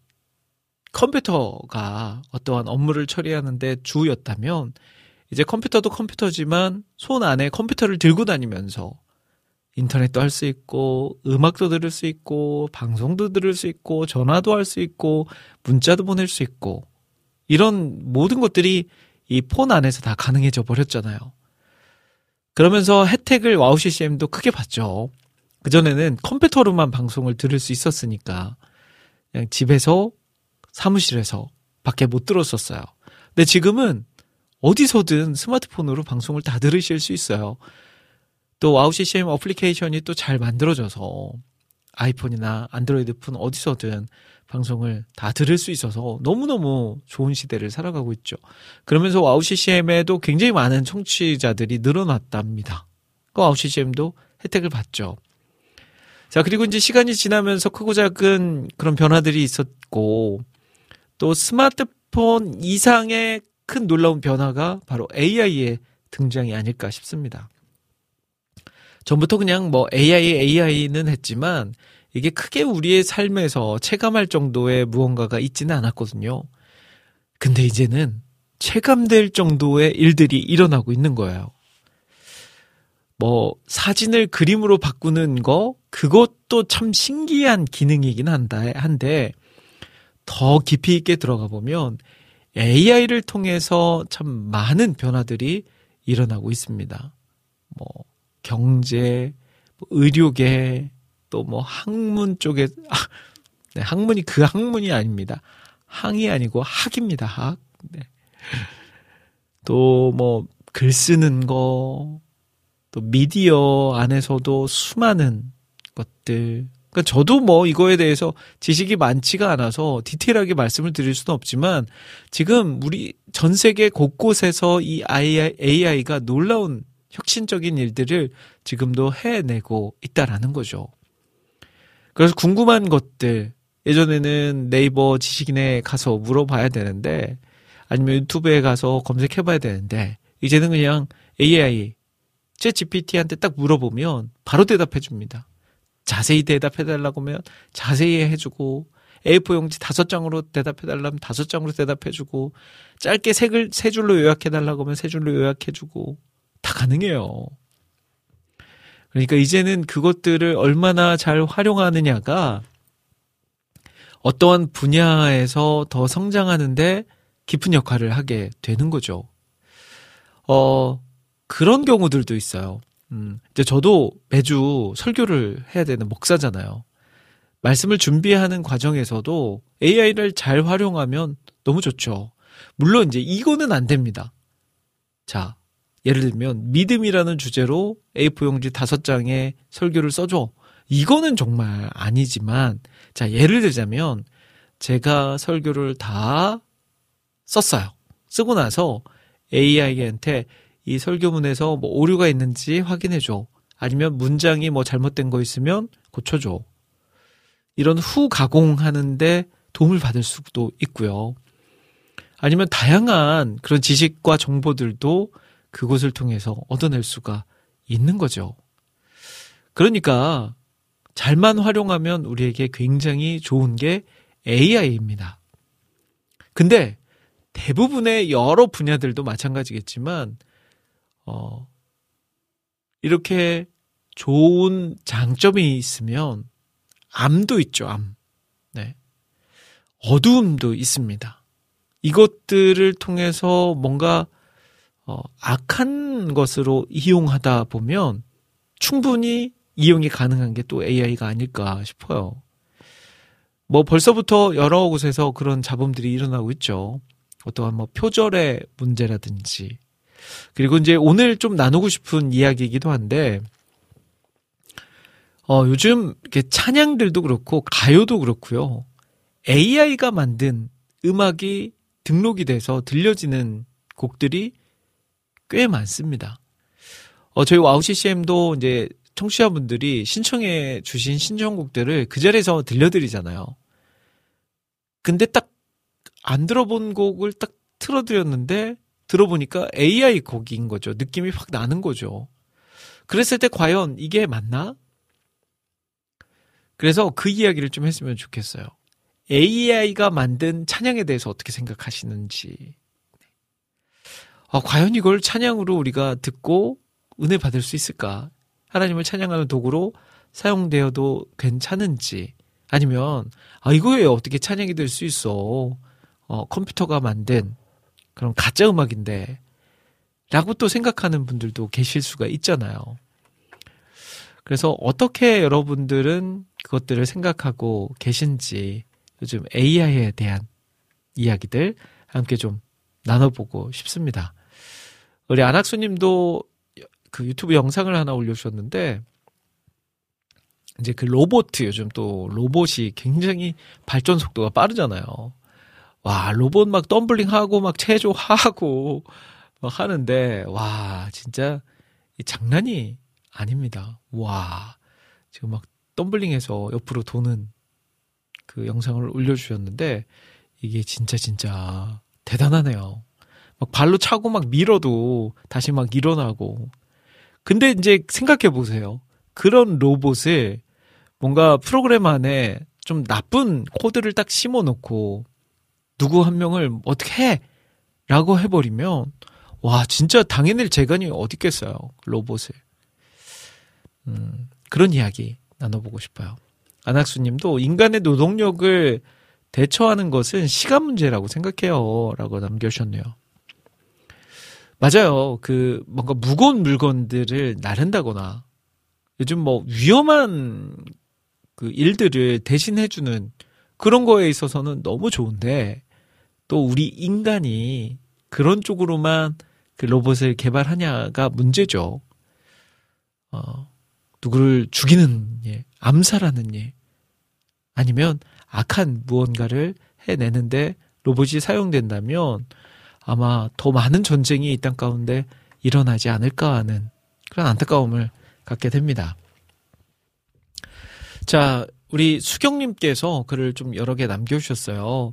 컴퓨터가 어떠한 업무를 처리하는데 주였다면 이제 컴퓨터도 컴퓨터지만 손 안에 컴퓨터를 들고 다니면서 인터넷도 할 수 있고 음악도 들을 수 있고 방송도 들을 수 있고 전화도 할 수 있고 문자도 보낼 수 있고 이런 모든 것들이 이 폰 안에서 다 가능해져 버렸잖아요. 그러면서 혜택을 와우 CCM도 크게 봤죠. 그전에는 컴퓨터로만 방송을 들을 수 있었으니까 그냥 집에서 사무실에서 밖에 못 들었었어요. 근데 지금은 어디서든 스마트폰으로 방송을 다 들으실 수 있어요. 또 와우 CCM 어플리케이션이 또 잘 만들어져서 아이폰이나 안드로이드 폰 어디서든 방송을 다 들을 수 있어서 너무너무 좋은 시대를 살아가고 있죠. 그러면서 와우 CCM에도 굉장히 많은 청취자들이 늘어났답니다. 와우 CCM도 혜택을 받죠. 자, 그리고 이제 시간이 지나면서 크고 작은 그런 변화들이 있었고 또 스마트폰 이상의 큰 놀라운 변화가 바로 AI의 등장이 아닐까 싶습니다. 전부터 그냥 뭐 AI는 했지만 이게 크게 우리의 삶에서 체감할 정도의 무언가가 있지는 않았거든요. 근데 이제는 체감될 정도의 일들이 일어나고 있는 거예요. 뭐 사진을 그림으로 바꾸는 거 그것도 참 신기한 기능이긴 한데 더 깊이 있게 들어가 보면 AI를 통해서 참 많은 변화들이 일어나고 있습니다. 뭐 경제, 뭐 의료계, 또 뭐 학문 쪽에 네, 학문이 그 학문이 아닙니다. 항이 아니고 학입니다. 학. 네. 또 뭐 글 쓰는 거, 또 미디어 안에서도 수많은 것들. 그러니까 저도 뭐 이거에 대해서 지식이 많지가 않아서 디테일하게 말씀을 드릴 수는 없지만 지금 우리 전 세계 곳곳에서 이 AI가 놀라운 혁신적인 일들을 지금도 해내고 있다라는 거죠. 그래서 궁금한 것들, 예전에는 네이버 지식인에 가서 물어봐야 되는데 아니면 유튜브에 가서 검색해봐야 되는데 이제는 그냥 AI, 챗GPT한테 딱 물어보면 바로 대답해줍니다. 자세히 대답해달라고 하면 자세히 해주고 A4 용지 5장으로 대답해달라면 5장으로 대답해주고 짧게 세 줄로 요약해달라고 하면 3줄로 요약해주고 다 가능해요. 그러니까 이제는 그것들을 얼마나 잘 활용하느냐가 어떠한 분야에서 더 성장하는데 깊은 역할을 하게 되는 거죠. 그런 경우들도 있어요. 이제 저도 매주 설교를 해야 되는 목사잖아요. 말씀을 준비하는 과정에서도 AI를 잘 활용하면 너무 좋죠. 물론 이제 이거는 안 됩니다. 자, 예를 들면 믿음이라는 주제로 A4 용지 5장에 설교를 써줘. 이거는 정말 아니지만 자, 예를 들자면 제가 설교를 다 썼어요. 쓰고 나서 AI한테 이 설교문에서 뭐 오류가 있는지 확인해줘. 아니면 문장이 뭐 잘못된 거 있으면 고쳐줘. 이런 후 가공하는데 도움을 받을 수도 있고요. 아니면 다양한 그런 지식과 정보들도 그곳을 통해서 얻어낼 수가 있는 거죠. 그러니까 잘만 활용하면 우리에게 굉장히 좋은 게 AI입니다. 근데 대부분의 여러 분야들도 마찬가지겠지만 이렇게 좋은 장점이 있으면 암도 있죠. 암. 네. 어두움도 있습니다. 이것들을 통해서 뭔가 악한 것으로 이용하다 보면 충분히 이용이 가능한 게 또 AI가 아닐까 싶어요. 뭐 벌써부터 여러 곳에서 그런 잡음들이 일어나고 있죠. 어떠한 뭐 표절의 문제라든지. 그리고 이제 오늘 좀 나누고 싶은 이야기이기도 한데, 요즘 이렇게 찬양들도 그렇고 가요도 그렇고요. AI가 만든 음악이 등록이 돼서 들려지는 곡들이 꽤 많습니다. 저희 와우 CCM도 이제 청취자분들이 신청해 주신 신청곡들을 그 자리에서 들려드리잖아요. 근데 딱 안 들어본 곡을 딱 틀어드렸는데 들어보니까 AI 곡인 거죠. 느낌이 확 나는 거죠. 그랬을 때 과연 이게 맞나? 그래서 그 이야기를 좀 했으면 좋겠어요. AI가 만든 찬양에 대해서 어떻게 생각하시는지. 과연 이걸 찬양으로 우리가 듣고 은혜 받을 수 있을까? 하나님을 찬양하는 도구로 사용되어도 괜찮은지, 아니면 이거에 어떻게 찬양이 될 수 있어? 컴퓨터가 만든 그런 가짜 음악인데 라고 또 생각하는 분들도 계실 수가 있잖아요. 그래서 어떻게 여러분들은 그것들을 생각하고 계신지 요즘 AI에 대한 이야기들 함께 좀 나눠보고 싶습니다. 우리 안학수님도 그 유튜브 영상을 하나 올려주셨는데, 이제 그 로봇, 요즘 또 로봇이 굉장히 발전 속도가 빠르잖아요. 와, 로봇 막 덤블링하고 막 체조하고 막 하는데, 와, 진짜 장난이 아닙니다. 와, 지금 막 덤블링해서 옆으로 도는 그 영상을 올려주셨는데, 이게 진짜 대단하네요. 막 발로 차고 막 밀어도 다시 막 일어나고. 근데 이제 생각해 보세요. 그런 로봇을 뭔가 프로그램 안에 좀 나쁜 코드를 딱 심어 놓고 누구 한 명을 어떻게 해? 라고 해버리면, 와, 진짜 당해낼 재간이 어디 있겠어요. 로봇을. 그런 이야기 나눠보고 싶어요. 안학수님도 인간의 노동력을 대처하는 것은 시간 문제라고 생각해요. 라고 남겨주셨네요. 맞아요. 그 뭔가 무거운 물건들을 나른다거나 요즘 뭐 위험한 그 일들을 대신해주는 그런 거에 있어서는 너무 좋은데, 또 우리 인간이 그런 쪽으로만 그 로봇을 개발하냐가 문제죠. 누구를 죽이는 예, 암살하는 예, 아니면 악한 무언가를 해내는데 로봇이 사용된다면 아마 더 많은 전쟁이 이 땅 가운데 일어나지 않을까 하는 그런 안타까움을 갖게 됩니다. 자, 우리 수경님께서 글을 좀 여러 개 남겨주셨어요.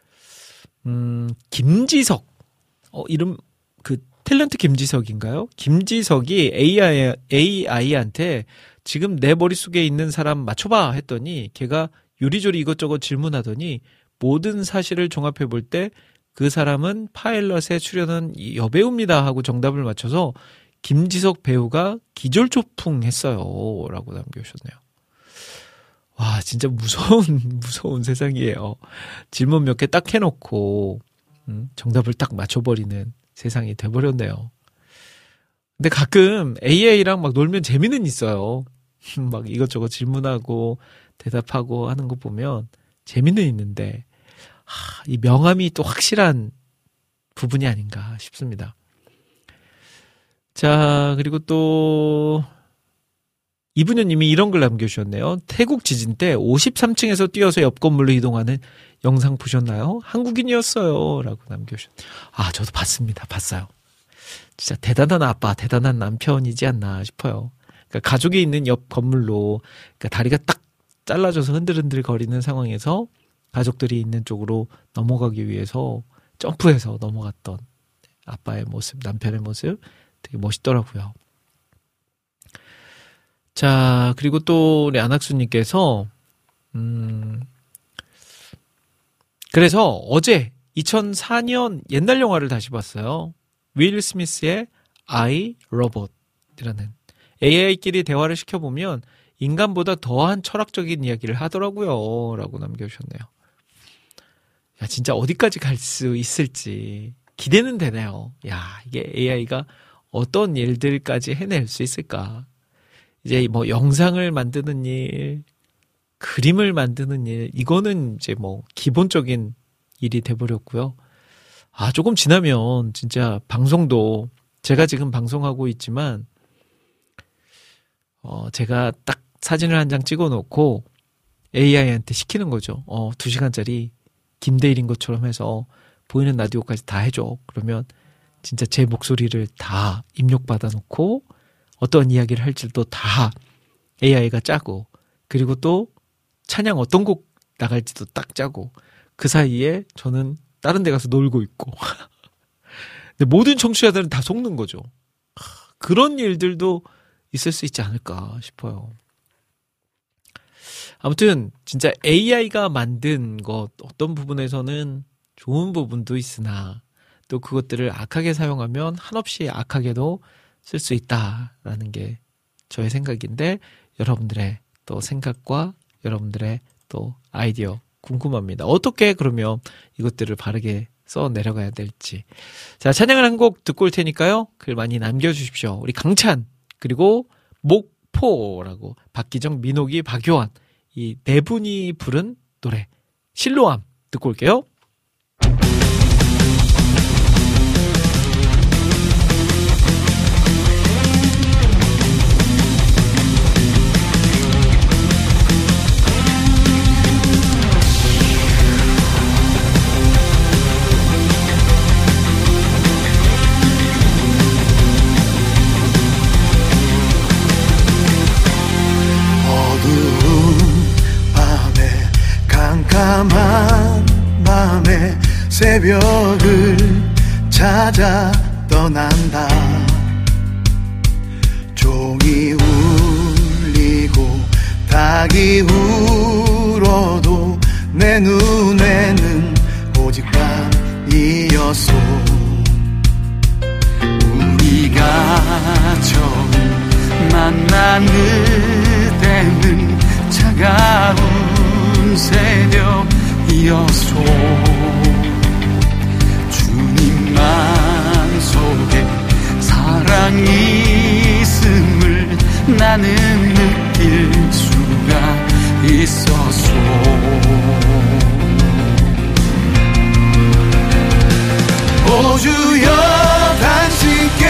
김지석, 이름 그 탤런트 김지석인가요? 김지석이 AI한테 지금 내 머릿속에 있는 사람 맞춰봐 했더니 걔가 요리조리 이것저것 질문하더니 모든 사실을 종합해 볼 때 그 사람은 파일럿에 출연한 여배우입니다 하고 정답을 맞춰서 김지석 배우가 기절초풍했어요 라고 남겨주셨네요. 와, 진짜 무서운 세상이에요. 질문 몇 개 딱 해놓고 정답을 딱 맞춰버리는 세상이 돼버렸네요. 근데 가끔 AI랑 막 놀면 재미는 있어요. 막 이것저것 질문하고 대답하고 하는 거 보면 재미는 있는데, 이 명암이 또 확실한 부분이 아닌가 싶습니다. 자, 그리고 또 이분녀님이 이런 글 남겨주셨네요. 태국 지진 때 53층에서 뛰어서 옆 건물로 이동하는 영상 보셨나요? 한국인이었어요 라고 남겨주셨네요. 저도 봤습니다. 봤어요. 진짜 대단한 아빠, 대단한 남편이지 않나 싶어요. 그러니까 가족이 있는 옆 건물로 그러니까 다리가 딱 잘라져서 흔들흔들 거리는 상황에서 가족들이 있는 쪽으로 넘어가기 위해서 점프해서 넘어갔던 아빠의 모습, 남편의 모습 되게 멋있더라고요. 자, 그리고 또 우리 안학수님께서 그래서 어제 2004년 옛날 영화를 다시 봤어요. 윌 스미스의 I, 로봇이라는 AI끼리 대화를 시켜보면 인간보다 더한 철학적인 이야기를 하더라고요. 라고 남겨주셨네요. 야, 진짜 어디까지 갈 수 있을지 기대는 되네요. 야, 이게 AI가 어떤 일들까지 해낼 수 있을까? 이제 뭐 영상을 만드는 일, 그림을 만드는 일, 이거는 이제 뭐 기본적인 일이 돼버렸고요. 아, 조금 지나면 진짜 방송도 제가 지금 방송하고 있지만 제가 딱 사진을 한 장 찍어 놓고 AI한테 시키는 거죠. 2시간짜리 김대일인 것처럼 해서 보이는 라디오까지 다 해줘. 그러면 진짜 제 목소리를 다 입력받아 놓고 어떤 이야기를 할지도 다 AI가 짜고, 그리고 또 찬양 어떤 곡 나갈지도 딱 짜고, 그 사이에 저는 다른 데 가서 놀고 있고 근데 모든 청취자들은 다 속는 거죠. 그런 일들도 있을 수 있지 않을까 싶어요. 아무튼 진짜 AI가 만든 것 어떤 부분에서는 좋은 부분도 있으나 또 그것들을 악하게 사용하면 한없이 악하게도 쓸 수 있다라는 게 저의 생각인데, 여러분들의 또 생각과 여러분들의 또 아이디어 궁금합니다. 어떻게 그러면 이것들을 바르게 써 내려가야 될지. 자, 찬양을 한 곡 듣고 올 테니까요. 글 많이 남겨주십시오. 우리 강찬, 그리고 목포라고 박기정, 민옥이, 박효환 이 네 분이 부른 노래 실로암 듣고 올게요. 깜깜한 밤에 새벽을 찾아 떠난다. 종이 울리고 닭이 울어도 내 눈에는 오직 밤이었소. 우리가 처음 만난 그때는 차가운 새벽이었소. 주님만 속에 사랑이 있음을 나는 느낄 수가 있었소. 오 주여 당신께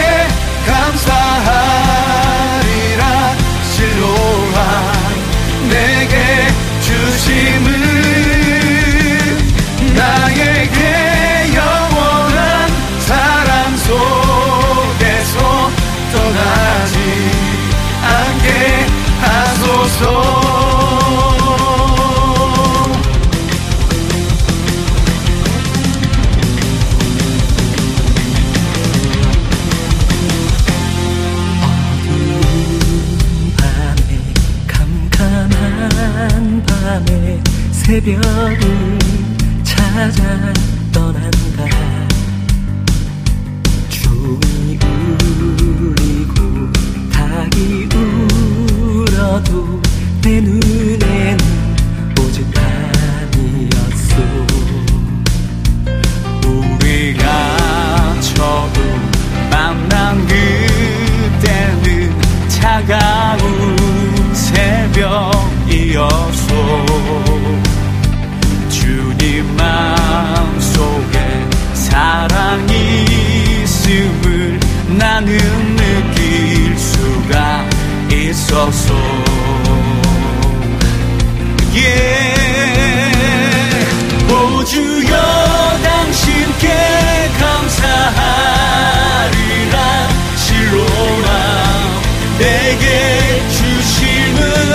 감사하리라. 실로암 내게 주심을 나에게 영원한 사랑 속에서 떠나지 않게 하소서. 어두운 밤에 캄캄한 밤에 새벽을 찾아 떠난다. 종이 울리고 닭이 울어도 내 눈에는 오직 밤이었소. 우리가 처음 만난 그때는 차가운 새벽이었소. 주님 마음속에 사랑이 있음을 나는 느낄 수가 있었소. 오 주여 당신께 감사하리라. 내게 주심은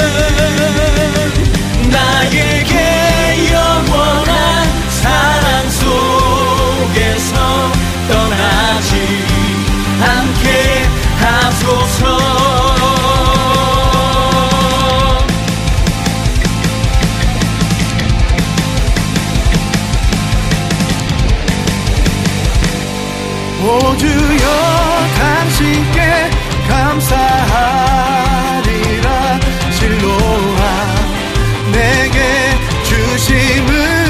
나에게 영원한 사랑 속에서 떠나지 않게 하소서. 오 주여 당신께 감사하리라. 실로와 내게 주심은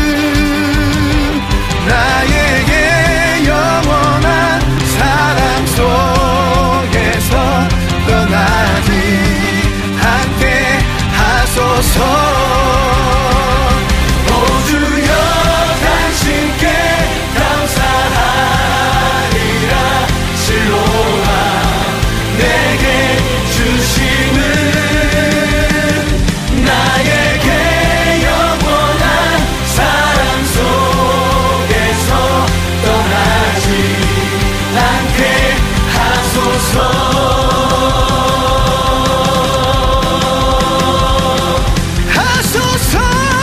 나에게 영원한 사랑 속에서 떠나지 않게 하소서. 오 주여 당신께 감사하리라. 실로와 내게 주심은 나에게 영원한 사랑 속에서 떠나지 않게 하소서. 하소서.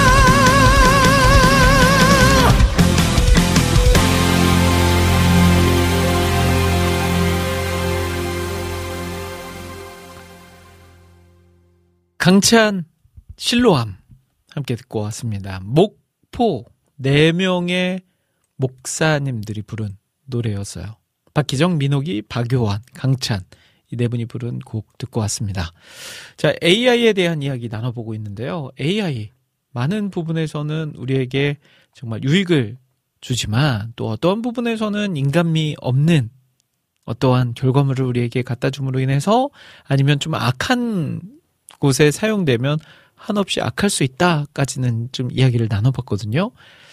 강찬 실로암 함께 듣고 왔습니다. 목포 4명의 목사님들이 부른 노래였어요. 박기정, 민옥이, 박요한, 강찬 이 4분이 부른 곡 듣고 왔습니다. 자, AI에 대한 이야기 나눠보고 있는데요. AI 많은 부분에서는 우리에게 정말 유익을 주지만 또 어떠한 부분에서는 인간미 없는 어떠한 결과물을 우리에게 갖다 줌으로 인해서 아니면 좀 악한 곳에 사용되면 한없이 악할 수 있다까지는 좀 이야기를 나눠봤거든요.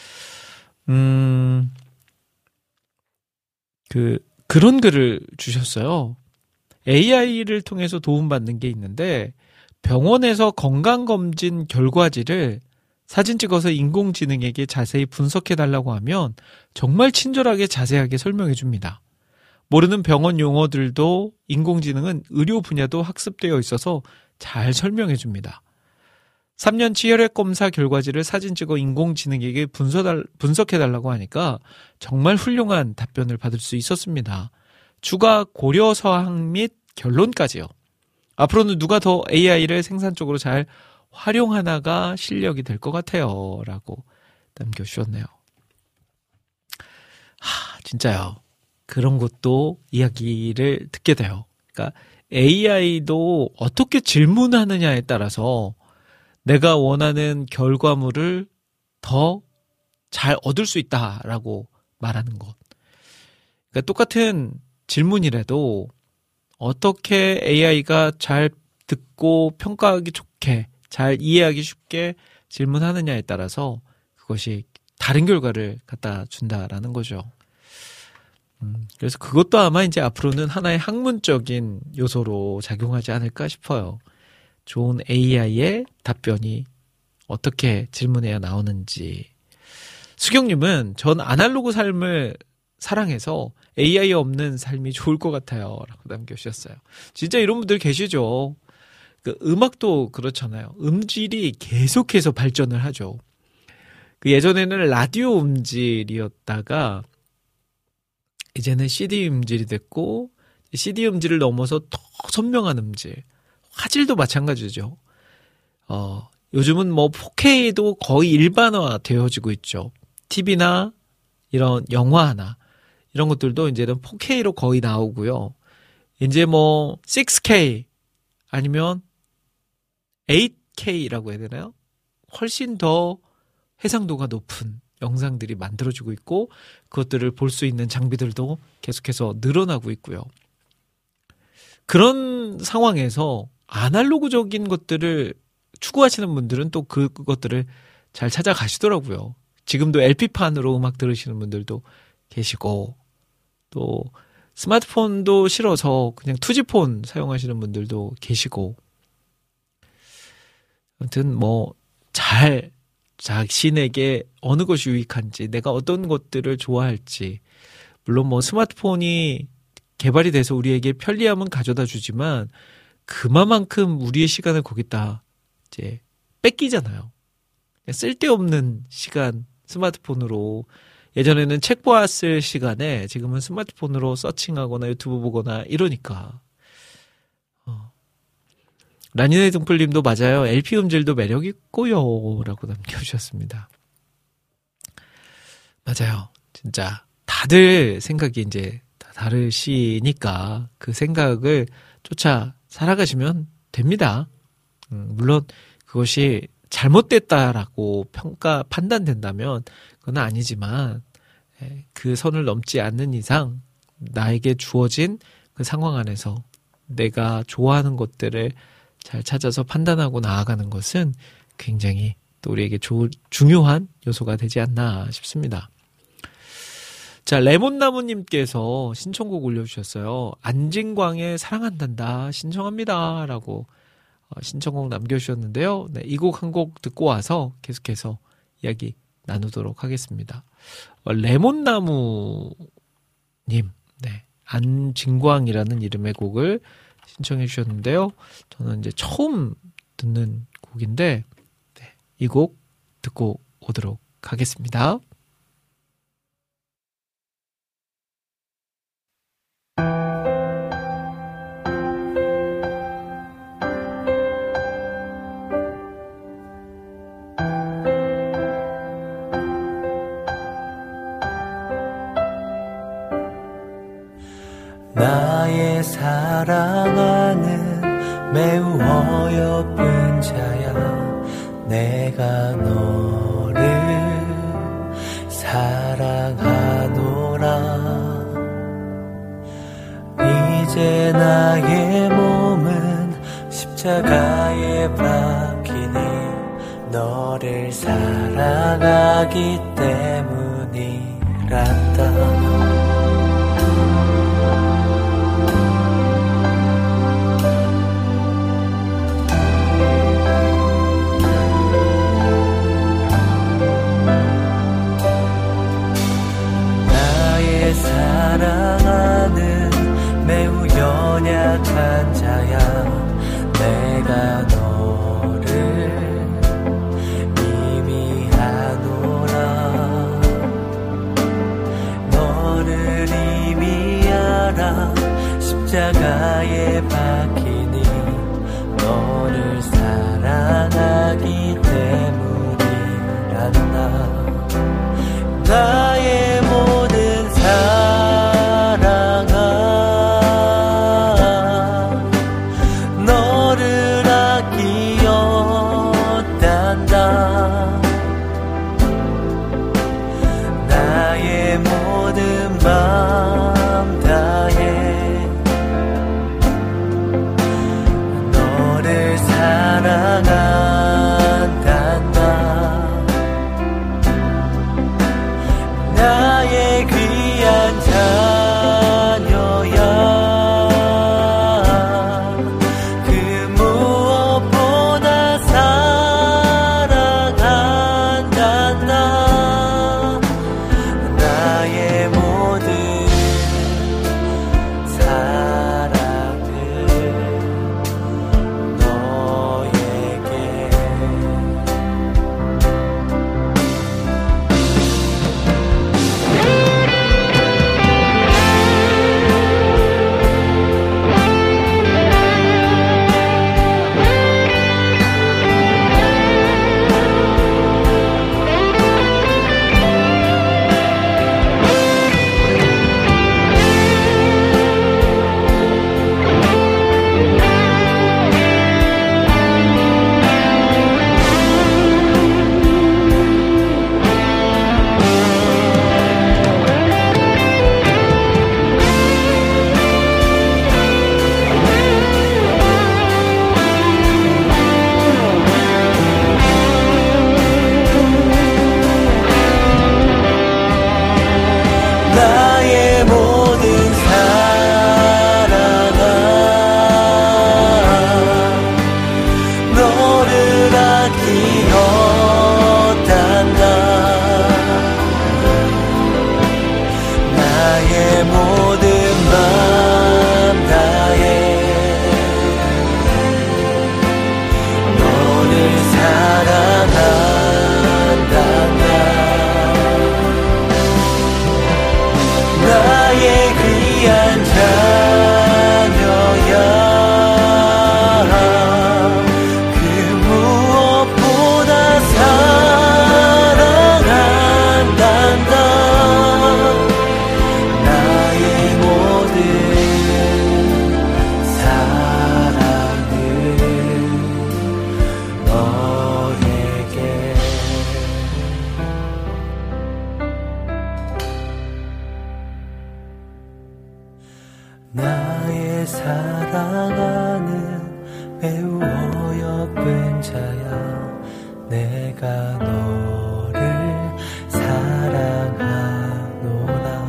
그런 글을 주셨어요. AI를 통해서 도움받는 게 있는데 병원에서 건강검진 결과지를 사진 찍어서 인공지능에게 자세히 분석해달라고 하면 정말 친절하게 자세하게 설명해 줍니다. 모르는 병원 용어들도 인공지능은 의료 분야도 학습되어 있어서 잘 설명해 줍니다. 3년치 혈액 검사 결과지를 사진 찍어 인공지능에게 분석해달라고 하니까 정말 훌륭한 답변을 받을 수 있었습니다. 추가 고려사항 및 결론까지요. 앞으로는 누가 더 AI를 생산적으로 잘 활용하나가 실력이 될 것 같아요. 라고 남겨주셨네요. 진짜요. 그런 것도 이야기를 듣게 돼요. 그러니까 AI도 어떻게 질문하느냐에 따라서 내가 원하는 결과물을 더 잘 얻을 수 있다라고 말하는 것. 그러니까 똑같은 질문이라도 어떻게 AI가 잘 듣고 평가하기 좋게, 잘 이해하기 쉽게 질문하느냐에 따라서 그것이 다른 결과를 갖다 준다라는 거죠. 그래서 그것도 아마 이제 앞으로는 하나의 학문적인 요소로 작용하지 않을까 싶어요. 좋은 AI의 답변이 어떻게 질문해야 나오는지. 수경님은 전 아날로그 삶을 사랑해서 AI 없는 삶이 좋을 것 같아요. 라고 남겨주셨어요. 진짜 이런 분들 계시죠. 그 음악도 그렇잖아요. 음질이 계속해서 발전을 하죠. 그 예전에는 라디오 음질이었다가 이제는 CD 음질이 됐고 CD 음질을 넘어서 더 선명한 음질. 화질도 마찬가지죠. 요즘은 뭐 4K도 거의 일반화 되어지고 있죠. TV나 이런 영화나 이런 것들도 이제는 4K로 거의 나오고요. 이제 뭐 6K 아니면 8K라고 해야 되나요? 훨씬 더 해상도가 높은 영상들이 만들어지고 있고 그것들을 볼 수 있는 장비들도 계속해서 늘어나고 있고요. 그런 상황에서 아날로그적인 것들을 추구하시는 분들은 또 그것들을 잘 찾아가시더라고요. 지금도 LP판으로 음악 들으시는 분들도 계시고 또 스마트폰도 싫어서 그냥 투지폰 사용하시는 분들도 계시고 아무튼 뭐 잘 자신에게 어느 것이 유익한지 내가 어떤 것들을 좋아할지 물론 뭐 스마트폰이 개발이 돼서 우리에게 편리함은 가져다 주지만 그만큼 우리의 시간을 거기다 이제 뺏기잖아요. 쓸데없는 시간 스마트폰으로 예전에는 책 보았을 시간에 지금은 스마트폰으로 서칭하거나 유튜브 보거나 이러니까. 라니네 등불님도 맞아요. LP 음질도 매력 있고요 라고 남겨주셨습니다. 맞아요. 진짜 다들 생각이 이제 다 다르시니까 그 생각을 쫓아 살아가시면 됩니다. 물론 그것이 잘못됐다라고 판단된다면 그건 아니지만 그 선을 넘지 않는 이상 나에게 주어진 그 상황 안에서 내가 좋아하는 것들을 잘 찾아서 판단하고 나아가는 것은 굉장히 또 우리에게 중요한 요소가 되지 않나 싶습니다. 자, 레몬나무님께서 신청곡 올려주셨어요. 안진광의 사랑한단다 신청합니다 라고 신청곡 남겨주셨는데요. 네, 이 곡 한 곡 듣고 와서 계속해서 이야기 나누도록 하겠습니다. 레몬나무님, 네, 안진광이라는 이름의 곡을 신청해 주셨는데요. 저는 이제 처음 듣는 곡인데 네, 이 곡 듣고 오도록 하겠습니다. 나의 사랑하는 매우 어여쁜 자야 내가 너를 사랑하노라 이제 나의 몸은 십자가에 박히니 너를 사랑하기 때문이란다 사랑하는 매우 연약한 자야 내가 너를 이미 아노라 너를 이미 알아 십자가에 박히니 너를 사랑하기 때문이란다 나의 모든 사랑아 너를 아끼었단다 나의 모든 맘 다해 내 사랑하는 매우 어여쁜 자야 내가 너를 사랑하노라.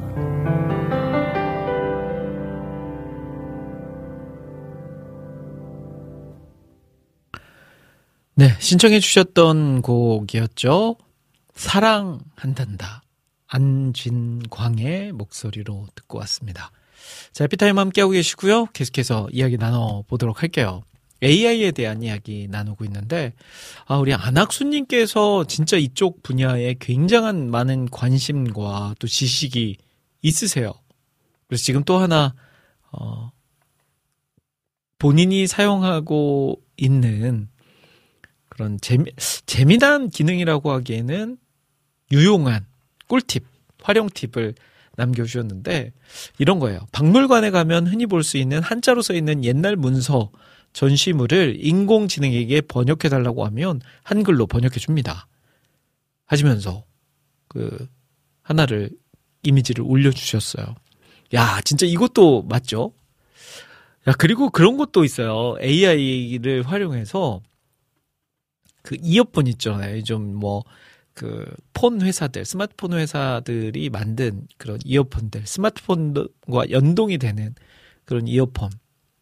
네, 신청해 주셨던 곡이었죠. 사랑한단다. 안진광의 목소리로 듣고 왔습니다. 자, 해피타임 함께하고 계시고요. 계속해서 이야기 나눠보도록 할게요. AI에 대한 이야기 나누고 있는데, 우리 안학수님께서 진짜 이쪽 분야에 굉장한 많은 관심과 또 지식이 있으세요. 그래서 지금 또 하나, 본인이 사용하고 있는 그런 재미난 기능이라고 하기에는 유용한 꿀팁, 활용 팁을 남겨주셨는데, 이런 거예요. 박물관에 가면 흔히 볼 수 있는 한자로 써 있는 옛날 문서, 전시물을 인공지능에게 번역해달라고 하면 한글로 번역해줍니다. 하시면서 하나를 이미지를 올려주셨어요. 야, 진짜 이것도 맞죠? 야, 그리고 그런 것도 있어요. AI를 활용해서 이어폰 있잖아요. 좀 폰 회사들, 스마트폰 회사들이 만든 그런 이어폰들, 스마트폰과 연동이 되는 그런 이어폰.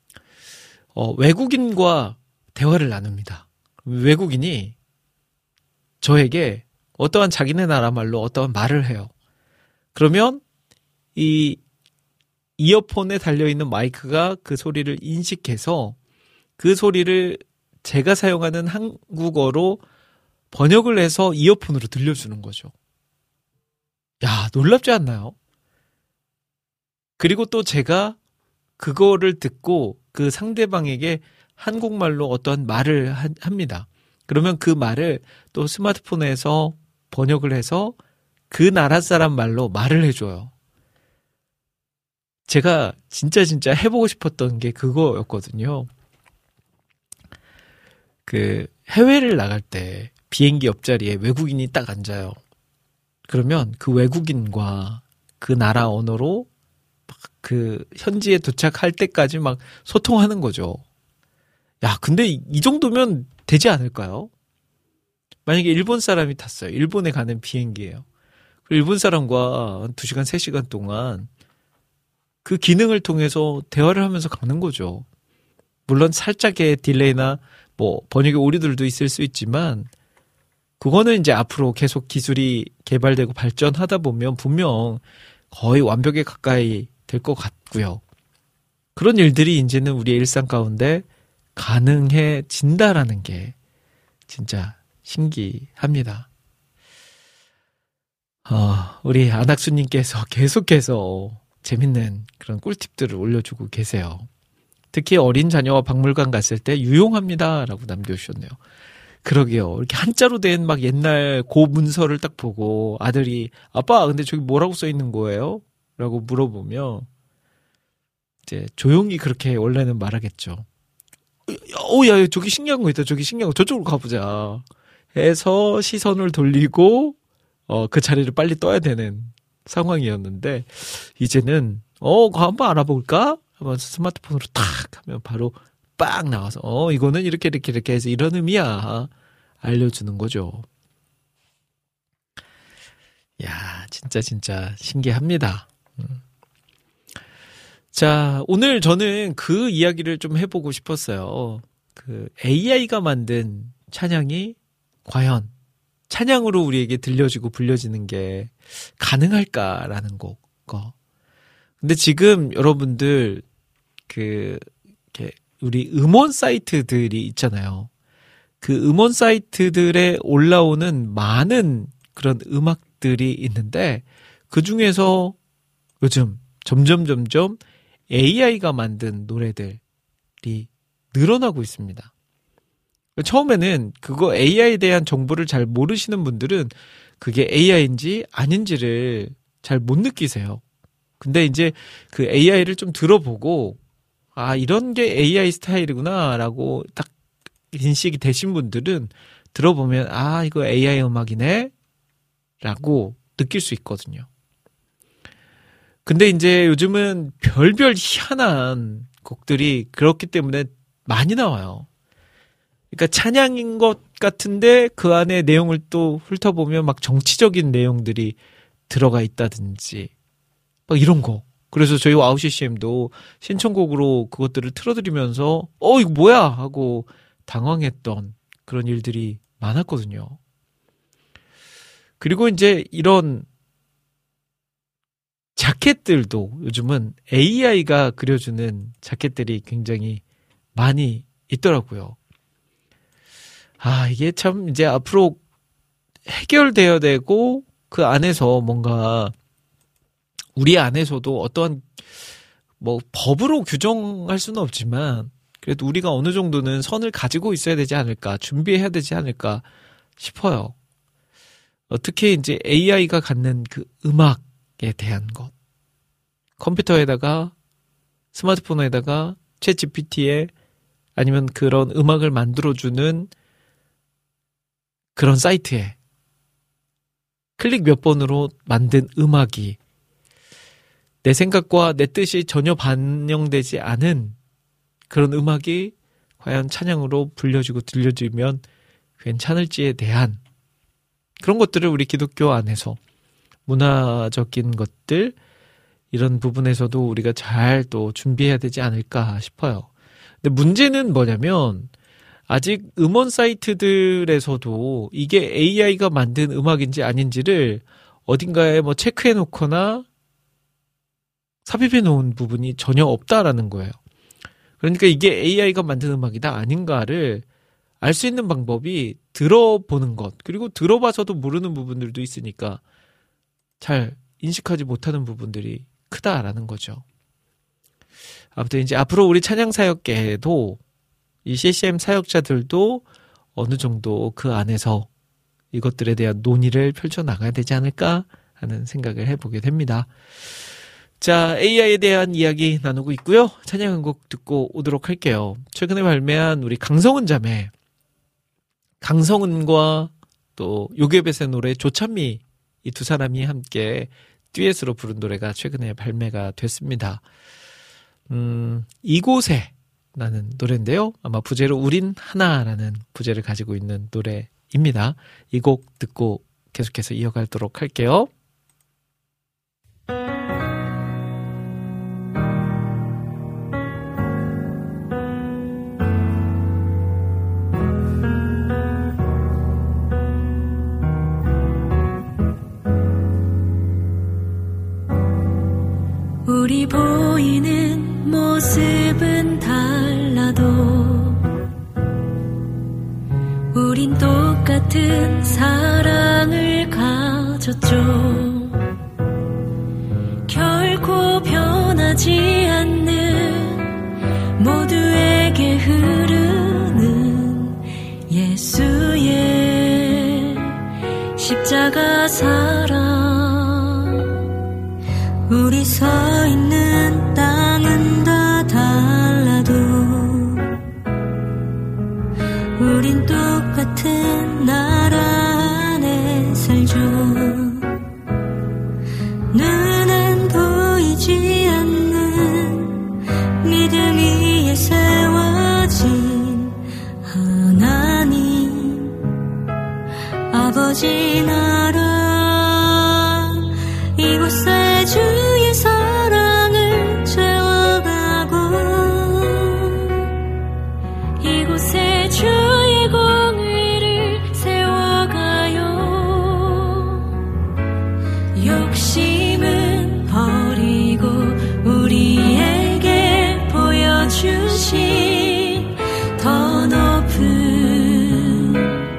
외국인과 대화를 나눕니다. 외국인이 저에게 어떠한 자기네 나라 말로 어떠한 말을 해요. 그러면 이 이어폰에 달려있는 마이크가 그 소리를 인식해서 그 소리를 제가 사용하는 한국어로 번역을 해서 이어폰으로 들려주는 거죠. 야, 놀랍지 않나요? 그리고 또 제가 그거를 듣고 그 상대방에게 한국말로 어떤 말을 합니다. 그러면 그 말을 또 스마트폰에서 번역을 해서 그 나라 사람 말로 말을 해줘요. 제가 진짜 해보고 싶었던 게 그거였거든요. 해외를 나갈 때 비행기 옆자리에 외국인이 딱 앉아요. 그러면 그 외국인과 그 나라 언어로 현지에 도착할 때까지 막 소통하는 거죠. 야, 근데 이 정도면 되지 않을까요? 만약에 일본 사람이 탔어요. 일본에 가는 비행기예요. 일본 사람과 2시간, 3시간 동안 그 기능을 통해서 대화를 하면서 가는 거죠. 물론 살짝의 딜레이나 번역의 오류들도 있을 수 있지만, 그거는 이제 앞으로 계속 기술이 개발되고 발전하다 보면 분명 거의 완벽에 가까이 될 것 같고요. 그런 일들이 이제는 우리의 일상 가운데 가능해진다라는 게 진짜 신기합니다. 우리 안학수님께서 계속해서 재밌는 그런 꿀팁들을 올려주고 계세요. 특히 어린 자녀와 박물관 갔을 때 유용합니다 라고 남겨주셨네요. 그러게요. 이렇게 한자로 된 막 옛날 고문서를 딱 보고 아들이 아빠 근데 저기 뭐라고 써 있는 거예요? 라고 물어보면 이제 조용히 그렇게 원래는 말하겠죠. 야, 저기 신기한 거 있다. 저기 신기한 거. 저쪽으로 가보자. 해서 시선을 돌리고 그 자리를 빨리 떠야 되는 상황이었는데, 이제는 한번 알아볼까? 하면서 스마트폰으로 탁 하면 바로 빡 나와서 이거는 이렇게 해서 이런 의미야 알려주는 거죠. 야, 진짜 신기합니다. 자, 오늘 저는 그 이야기를 좀 해보고 싶었어요. AI가 만든 찬양이 과연 찬양으로 우리에게 들려지고 불려지는 게 가능할까라는 거. 근데 지금 여러분들 우리 음원 사이트들이 있잖아요. 그 음원 사이트들에 올라오는 많은 그런 음악들이 있는데, 그 중에서 요즘 점점 AI가 만든 노래들이 늘어나고 있습니다. 처음에는 그거 AI에 대한 정보를 잘 모르시는 분들은 그게 AI인지 아닌지를 잘 못 느끼세요. 근데 이제 그 AI를 좀 들어보고, 이런 게 AI 스타일이구나 라고 딱 인식이 되신 분들은 들어보면 이거 AI 음악이네 라고 느낄 수 있거든요. 근데 이제 요즘은 별별 희한한 곡들이 그렇기 때문에 많이 나와요. 그러니까 찬양인 것 같은데 그 안에 내용을 또 훑어보면 막 정치적인 내용들이 들어가 있다든지 막 이런 거. 그래서 저희 와우CCM도 신청곡으로 그것들을 틀어드리면서 이거 뭐야 하고 당황했던 그런 일들이 많았거든요. 그리고 이제 이런 자켓들도 요즘은 AI가 그려주는 자켓들이 굉장히 많이 있더라고요. 이게 참 이제 앞으로 해결되어야 되고 그 안에서 뭔가 우리 안에서도 어떠한 뭐 법으로 규정할 수는 없지만 그래도 우리가 어느 정도는 선을 가지고 있어야 되지 않을까, 준비해야 되지 않을까 싶어요. 특히 이제 AI가 갖는 그 음악에 대한 것. 컴퓨터에다가 스마트폰에다가 챗GPT에 아니면 그런 음악을 만들어주는 그런 사이트에 클릭 몇 번으로 만든 음악이 내 생각과 내 뜻이 전혀 반영되지 않은 그런 음악이 과연 찬양으로 불려지고 들려지면 괜찮을지에 대한 그런 것들을 우리 기독교 안에서 문화적인 것들 이런 부분에서도 우리가 잘 또 준비해야 되지 않을까 싶어요. 근데 문제는 뭐냐면 아직 음원 사이트들에서도 이게 AI가 만든 음악인지 아닌지를 어딘가에 뭐 체크해 놓거나 삽입해 놓은 부분이 전혀 없다라는 거예요. 그러니까 이게 AI가 만든 음악이다 아닌가를 알 수 있는 방법이 들어보는 것, 그리고 들어봐서도 모르는 부분들도 있으니까 잘 인식하지 못하는 부분들이 크다라는 거죠. 아무튼 이제 앞으로 우리 찬양 사역계에도 이 CCM 사역자들도 어느 정도 그 안에서 이것들에 대한 논의를 펼쳐나가야 되지 않을까 하는 생각을 해보게 됩니다. 자, AI에 대한 이야기 나누고 있고요. 찬양 한 곡 듣고 오도록 할게요. 최근에 발매한 우리 강성은 자매, 강성은과 또 요괴벳의 노래 조찬미, 이 두 사람이 함께 듀엣으로 부른 노래가 최근에 발매가 됐습니다. 이곳에 라는 노래인데요. 아마 부제로 우린 하나라는 부제를 가지고 있는 노래입니다. 이 곡 듣고 계속해서 이어가도록 할게요. 우리 보이는 모습은 달라도 우린 똑같은 사랑을 가졌죠. 결코 변하지 않는 모두에게 흐르는 예수의 십자가 사랑. 우리 서 있는 땅은 다 달라도 우린 똑같은 나라 안에 살죠. 눈엔 보이지 않는 믿음 위에 세워진 하나님 아버지 나라. 이곳에 주의 사랑을 채워가고 이곳에 주의 공의를 세워가요. 욕심은 버리고 우리에게 보여주신 더 높은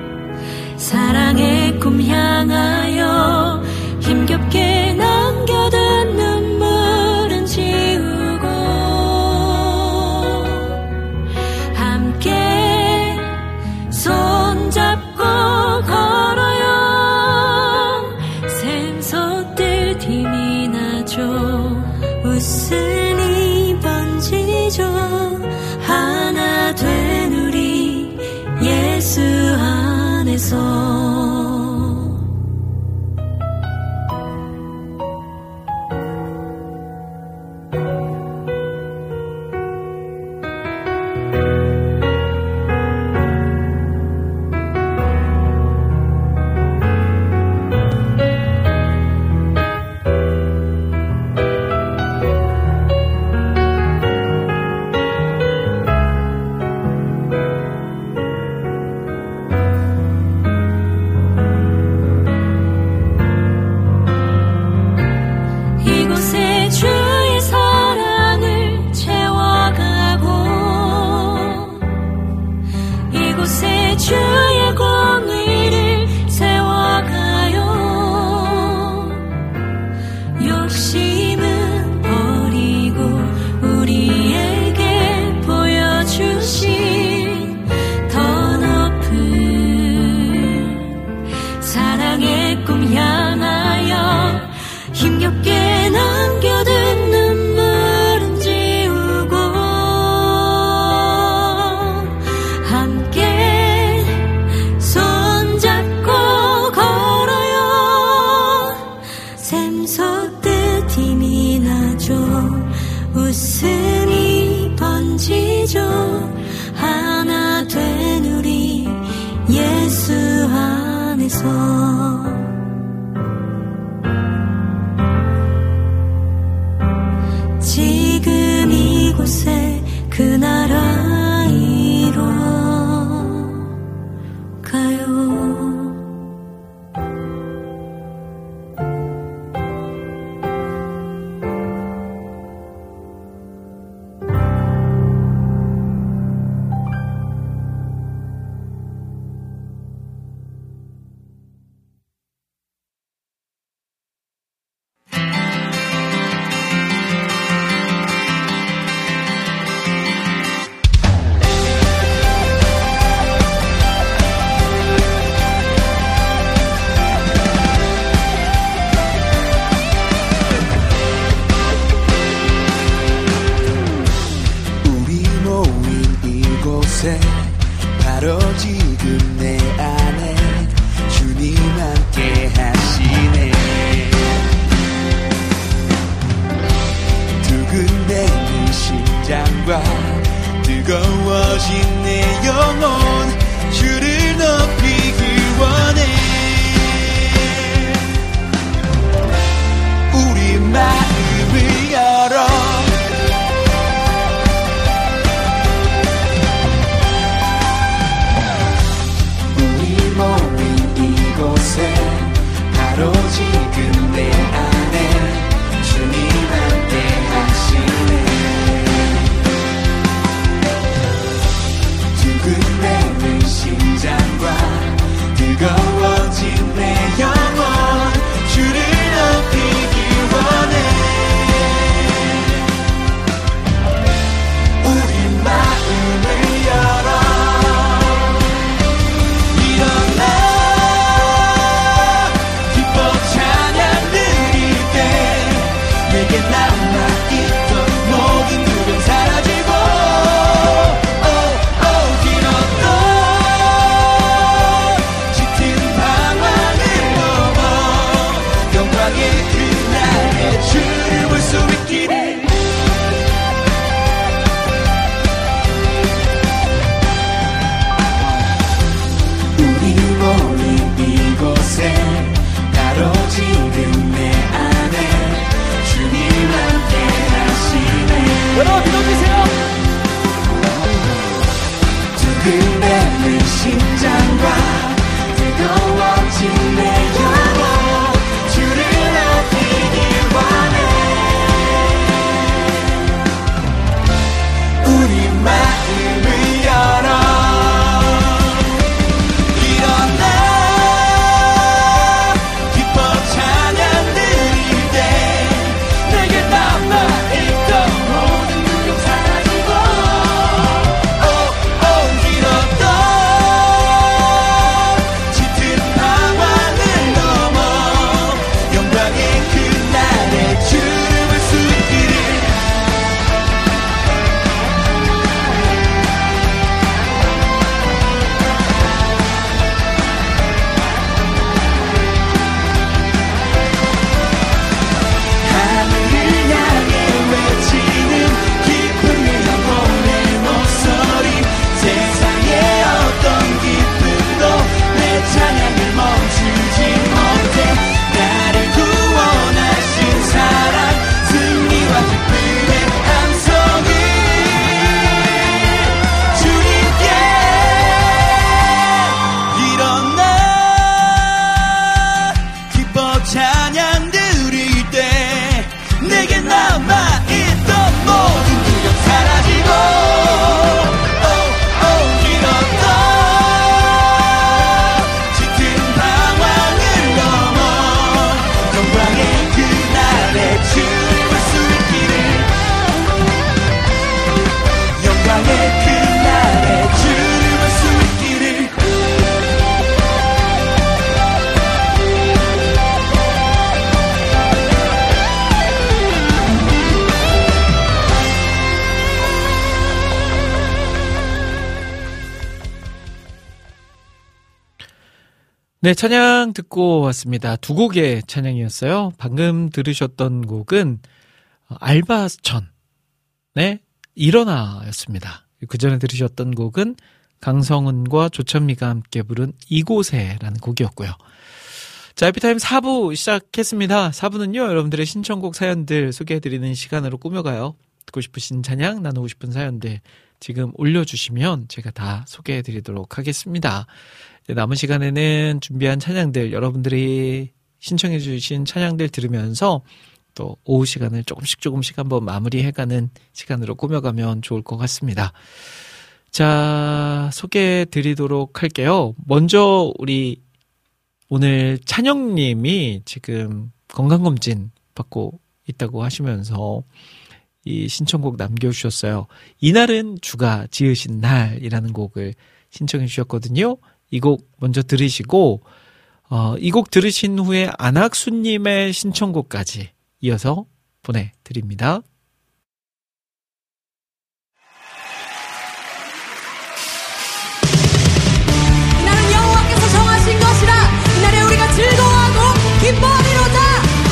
사랑의 꿈 향하여 힘겹게 남겨둔 눈물은 지우고 함께 손잡고 걸어요. 샘솟들 힘이 나죠. 웃음이 번지죠. 하나 된 우리 예수 안에서. 지금 이곳에 그 나라 이루어 가요. 바로 지금 내 안에 주님 함께 하시네. 두근대는 심장과 뜨거워진 내 영혼 주를 높이길 원해. 우리 마음을 열어 바로 지금 내 안에 주님 함께 하시네. 두근대는 심장과 뜨거워진 내 영혼 주를 높이길 원해. 우리 마음을 열어 여러분 믿어주세요. 두근대는 심장과 뜨거워진 내 영혼 주를 높이길 원해. 우리 마음을 열어 일어나 기뻐 찬양 드릴 때 내게 남아있던 네, 찬양 듣고 왔습니다. 두 곡의 찬양이었어요. 방금 들으셨던 곡은 알바천의 일어나였습니다. 그 전에 들으셨던 곡은 강성은과 조천미가 함께 부른 이곳에라는 곡이었고요. 자, 해피타임 4부 시작했습니다. 4부는요, 여러분들의 신청곡 사연들 소개해드리는 시간으로 꾸며가요. 듣고 싶으신 찬양, 나누고 싶은 사연들 지금 올려주시면 제가 다 소개해드리도록 하겠습니다. 남은 시간에는 준비한 찬양들, 여러분들이 신청해주신 찬양들 들으면서 또 오후 시간을 조금씩 한번 마무리해가는 시간으로 꾸며가면 좋을 것 같습니다. 자, 소개해드리도록 할게요. 먼저 우리 오늘 찬영님이 지금 건강검진 받고 있다고 하시면서 이 신청곡 남겨주셨어요. 이날은 주가 지으신 날이라는 곡을 신청해 주셨거든요. 이 곡 먼저 들으시고 이 곡 들으신 후에 안학수님의 신청곡까지 이어서 보내드립니다. 이날은 여호와께서 정하신 것이라 이날에 우리가 즐거워하고 기뻐하리로다.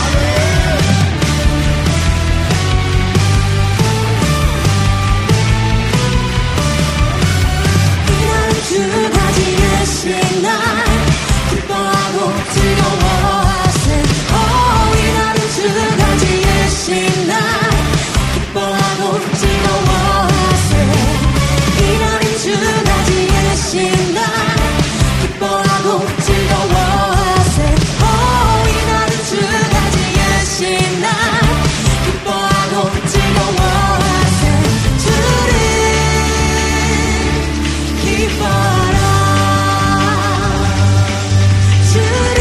이날은 주가 지으신 날 기뻐하고 즐거워하세. 이날은 주가 지으신 날 기뻐하고 즐거워하세. 이날은 주가 지으신 날 기뻐하고 즐거워하세. 이날은 주가 지으신 날 기뻐하고 즐거워하세. 주를 기뻐하라. 주를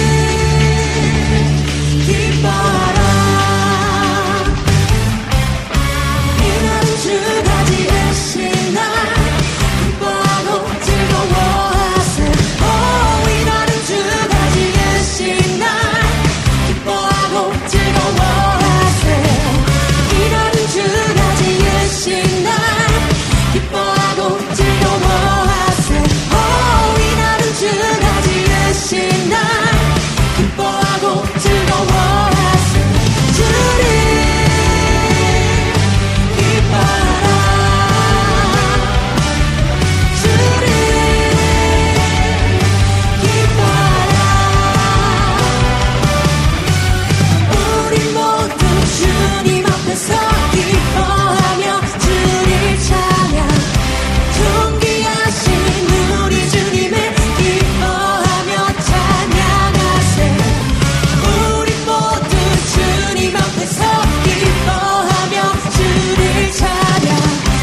기뻐하라. 이날은 주가 지으신 날 기뻐하고 즐거워하세. 이날은 주가 지으신 날 기뻐하고 즐거워하세. 이날은 주가 지으신 날 기뻐하고 즐거워하세. 이날은 주가 지으신 날 기뻐하고 즐거워하세. 주를 기뻐하라. 주를 기뻐하라. 우리 모두 주님 앞에서 기뻐하며 주를 찬양. 존귀하신 우리 주님을 기뻐하며 찬양하세. 우리 모두 주님 앞에서 기뻐하며 주를 찬양.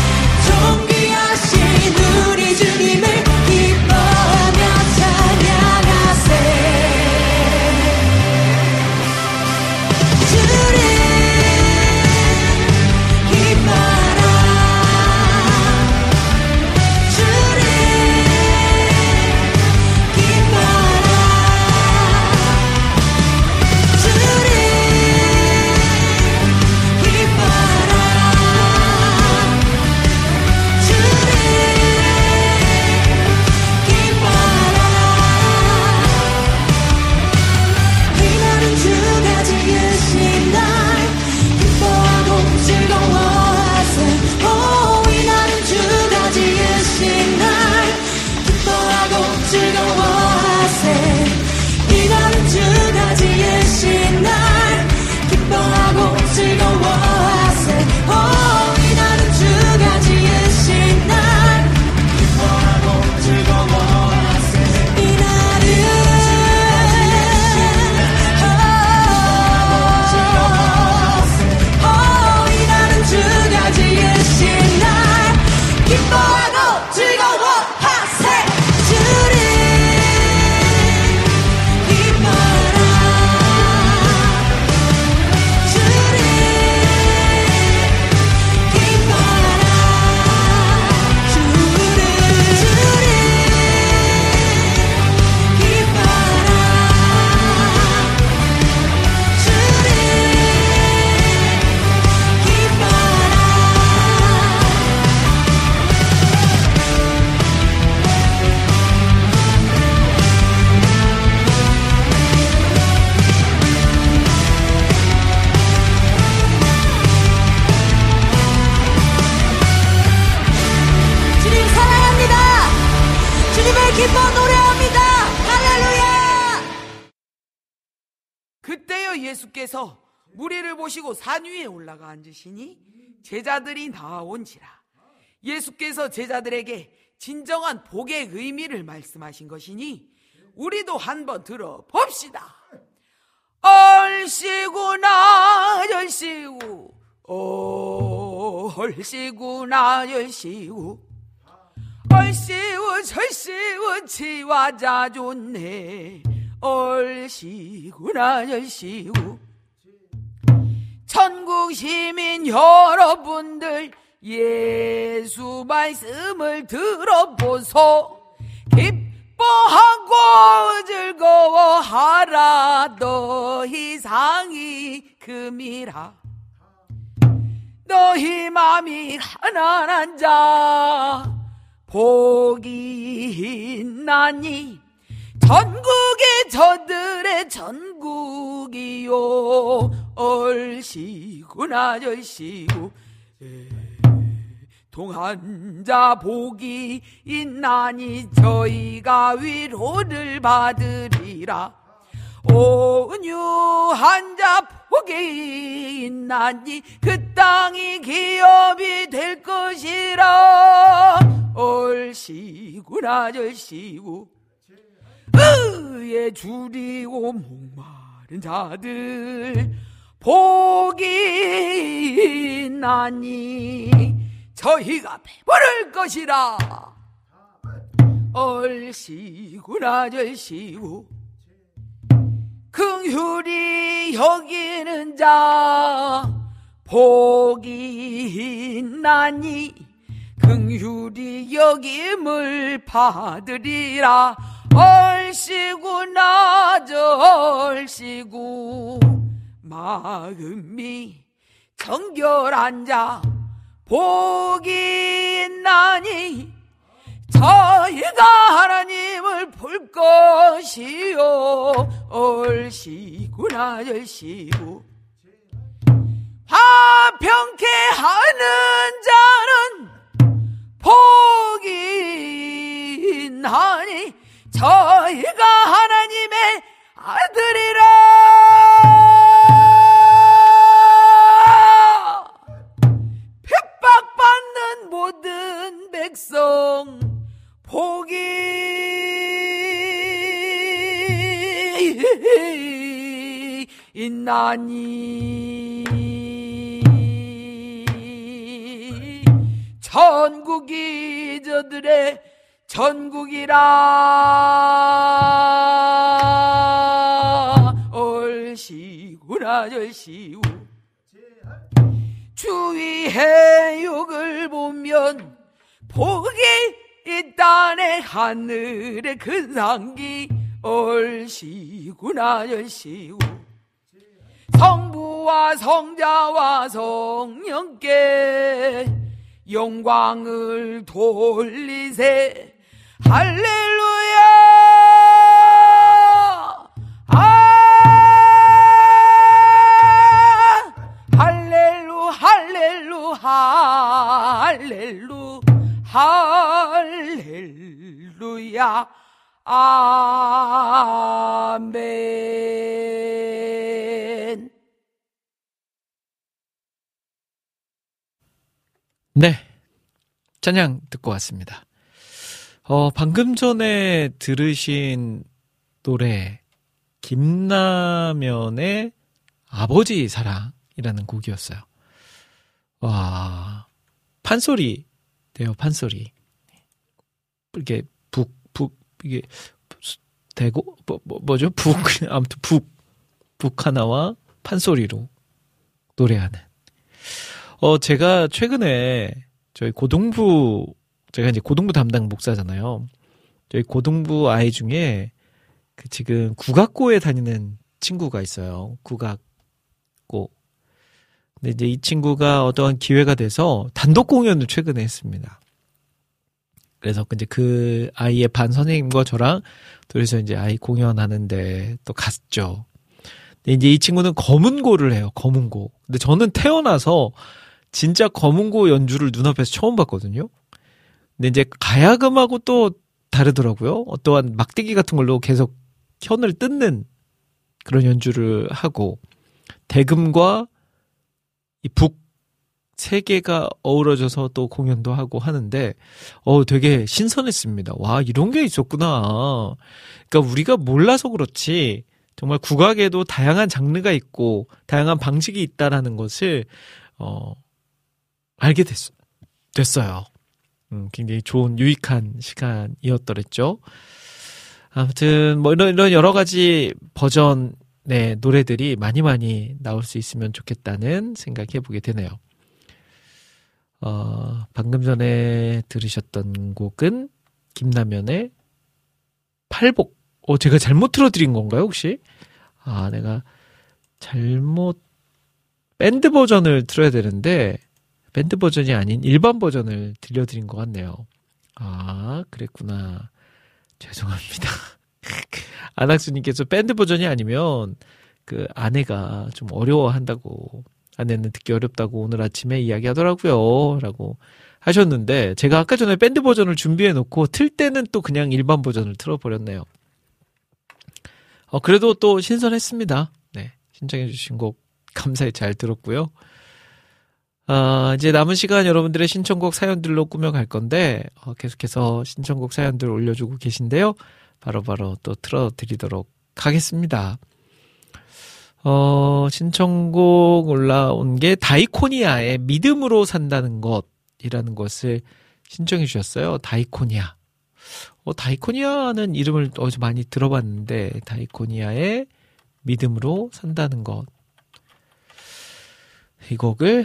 존귀하신 우리 주님을 기뻐하며 찬양하세. 주를 기뻐하라. 주를 기뻐하라. 주를 기뻐하라. 주를 기뻐하라. 이날은 주가 지으신 날 기뻐하고 즐거워하세. 이날은 주가 지으신 날 기뻐하고 즐거워하세. 이날은 주가 지으신 날 기뻐하고 즐거워하세. 이날은 주가 지으신 날 기뻐하고 즐거워하세. 이날은 주가 지으신 날 기뻐하고 즐거워하세. 주를 기뻐하라. 주를 기뻐하라. 주를 기뻐하라. 주를 기뻐하라. 예수께서 무리를 보시고 산 위에 올라가 앉으시니 제자들이 나아온지라. 예수께서 제자들에게 진정한 복의 의미를 말씀하신 것이니 우리도 한번 들어봅시다. 얼씨구나 열씨구, 얼씨구나 열씨구, 얼씨구 절씨구 치와자 좋네. 얼씨구나 열씨구. 천국 시민 여러분들 예수 말씀을 들어보소. 기뻐하고 즐거워하라. 더 이상이 금이라. 너희 맘이 가난한 자 복이 있나니 전국이 저들의 전국이요. 얼씨구나 열씨구. 동한자 복이 있나니 저희가 위로를 받으리라. 온유한 자 복이 있나니 그 땅이 기업이 될 것이라. 얼씨구나 열씨구. 의에 줄이고 목마른 자들 복이 있나니 저희가 배부를 것이라. 얼씨구나 절씨구. 긍휼히 여기는 자 복이 있나니 긍휼히 여김을 받으리라. 얼씨구나 절씨구. 마음이 정결한 자 복이 있나니 저희가 하나님을 볼 것이요. 얼씨구나 절씨구. 화평케 하는 자는 복이 있나니 저희가 하나님의 아들이라. 핍박받는 모든 백성 복이 있나니 천국이 저들의 전국이라. 얼씨구나 절씨구. 주위의 욕을 보면 복이 있다네. 하늘의 큰 상기. 얼씨구나 절씨구. 성부와 성자와 성령께 영광을 돌리세. 할렐루야. 할렐루 할렐루 할렐루 할렐루야. 아멘. 네, 찬양 듣고 왔습니다. 방금 전에 들으신 노래 김남연의 아버지 사랑이라는 곡이었어요. 와, 판소리 돼요. 판소리. 이게 이게 대고 뭐죠? 아무튼 북 하나와 판소리로 노래하는. 제가 최근에 저희 제가 이제 고등부 담당 목사잖아요. 저희 고등부 아이 중에 지금 국악고에 다니는 친구가 있어요. 국악고. 근데 이제 이 친구가 어떠한 기회가 돼서 단독 공연을 최근에 했습니다. 그래서 이제 그 아이의 반 선생님과 저랑 둘이서 이제 아이 공연하는데 또 갔죠. 근데 이제 이 친구는 검은고를 해요. 검은고. 근데 저는 태어나서 진짜 검은고 연주를 눈앞에서 처음 봤거든요. 근데 이제 가야금하고 또 다르더라고요. 어떠한 막대기 같은 걸로 계속 현을 뜯는 그런 연주를 하고. 대금과 이 북 세 개가 어우러져서 또 공연도 하고 하는데 되게 신선했습니다. 와, 이런 게 있었구나. 그러니까 우리가 몰라서 그렇지 정말 국악에도 다양한 장르가 있고 다양한 방식이 있다라는 것을 알게 됐어요. 굉장히 좋은 유익한 시간이었더랬죠. 아무튼 뭐 이런 여러 가지 버전의 노래들이 많이 나올 수 있으면 좋겠다는 생각해 보게 되네요. 방금 전에 들으셨던 곡은 김남연의 팔복. 제가 잘못 틀어드린 건가요, 혹시? 내가 잘못 밴드 버전을 틀어야 되는데 밴드 버전이 아닌 일반 버전을 들려드린 것 같네요. 그랬구나. 죄송합니다. 안학수님께서 밴드 버전이 아니면 그 아내가 좀 어려워한다고, 아내는 듣기 어렵다고 오늘 아침에 이야기하더라고요 라고 하셨는데, 제가 아까 전에 밴드 버전을 준비해 놓고 틀 때는 또 그냥 일반 버전을 틀어버렸네요. 그래도 또 신선했습니다. 네, 신청해 주신 곡 감사히 잘 들었고요. 이제 남은 시간 여러분들의 신청곡 사연들로 꾸며갈 건데, 계속해서 신청곡 사연들 올려주고 계신데요. 바로바로 또 틀어드리도록 하겠습니다. 신청곡 올라온 게 다이코니아의 믿음으로 산다는 것이라는 것을 신청해 주셨어요. 다이코니아. 다이코니아는 이름을 어디서 많이 들어봤는데, 다이코니아의 믿음으로 산다는 것. 이 곡을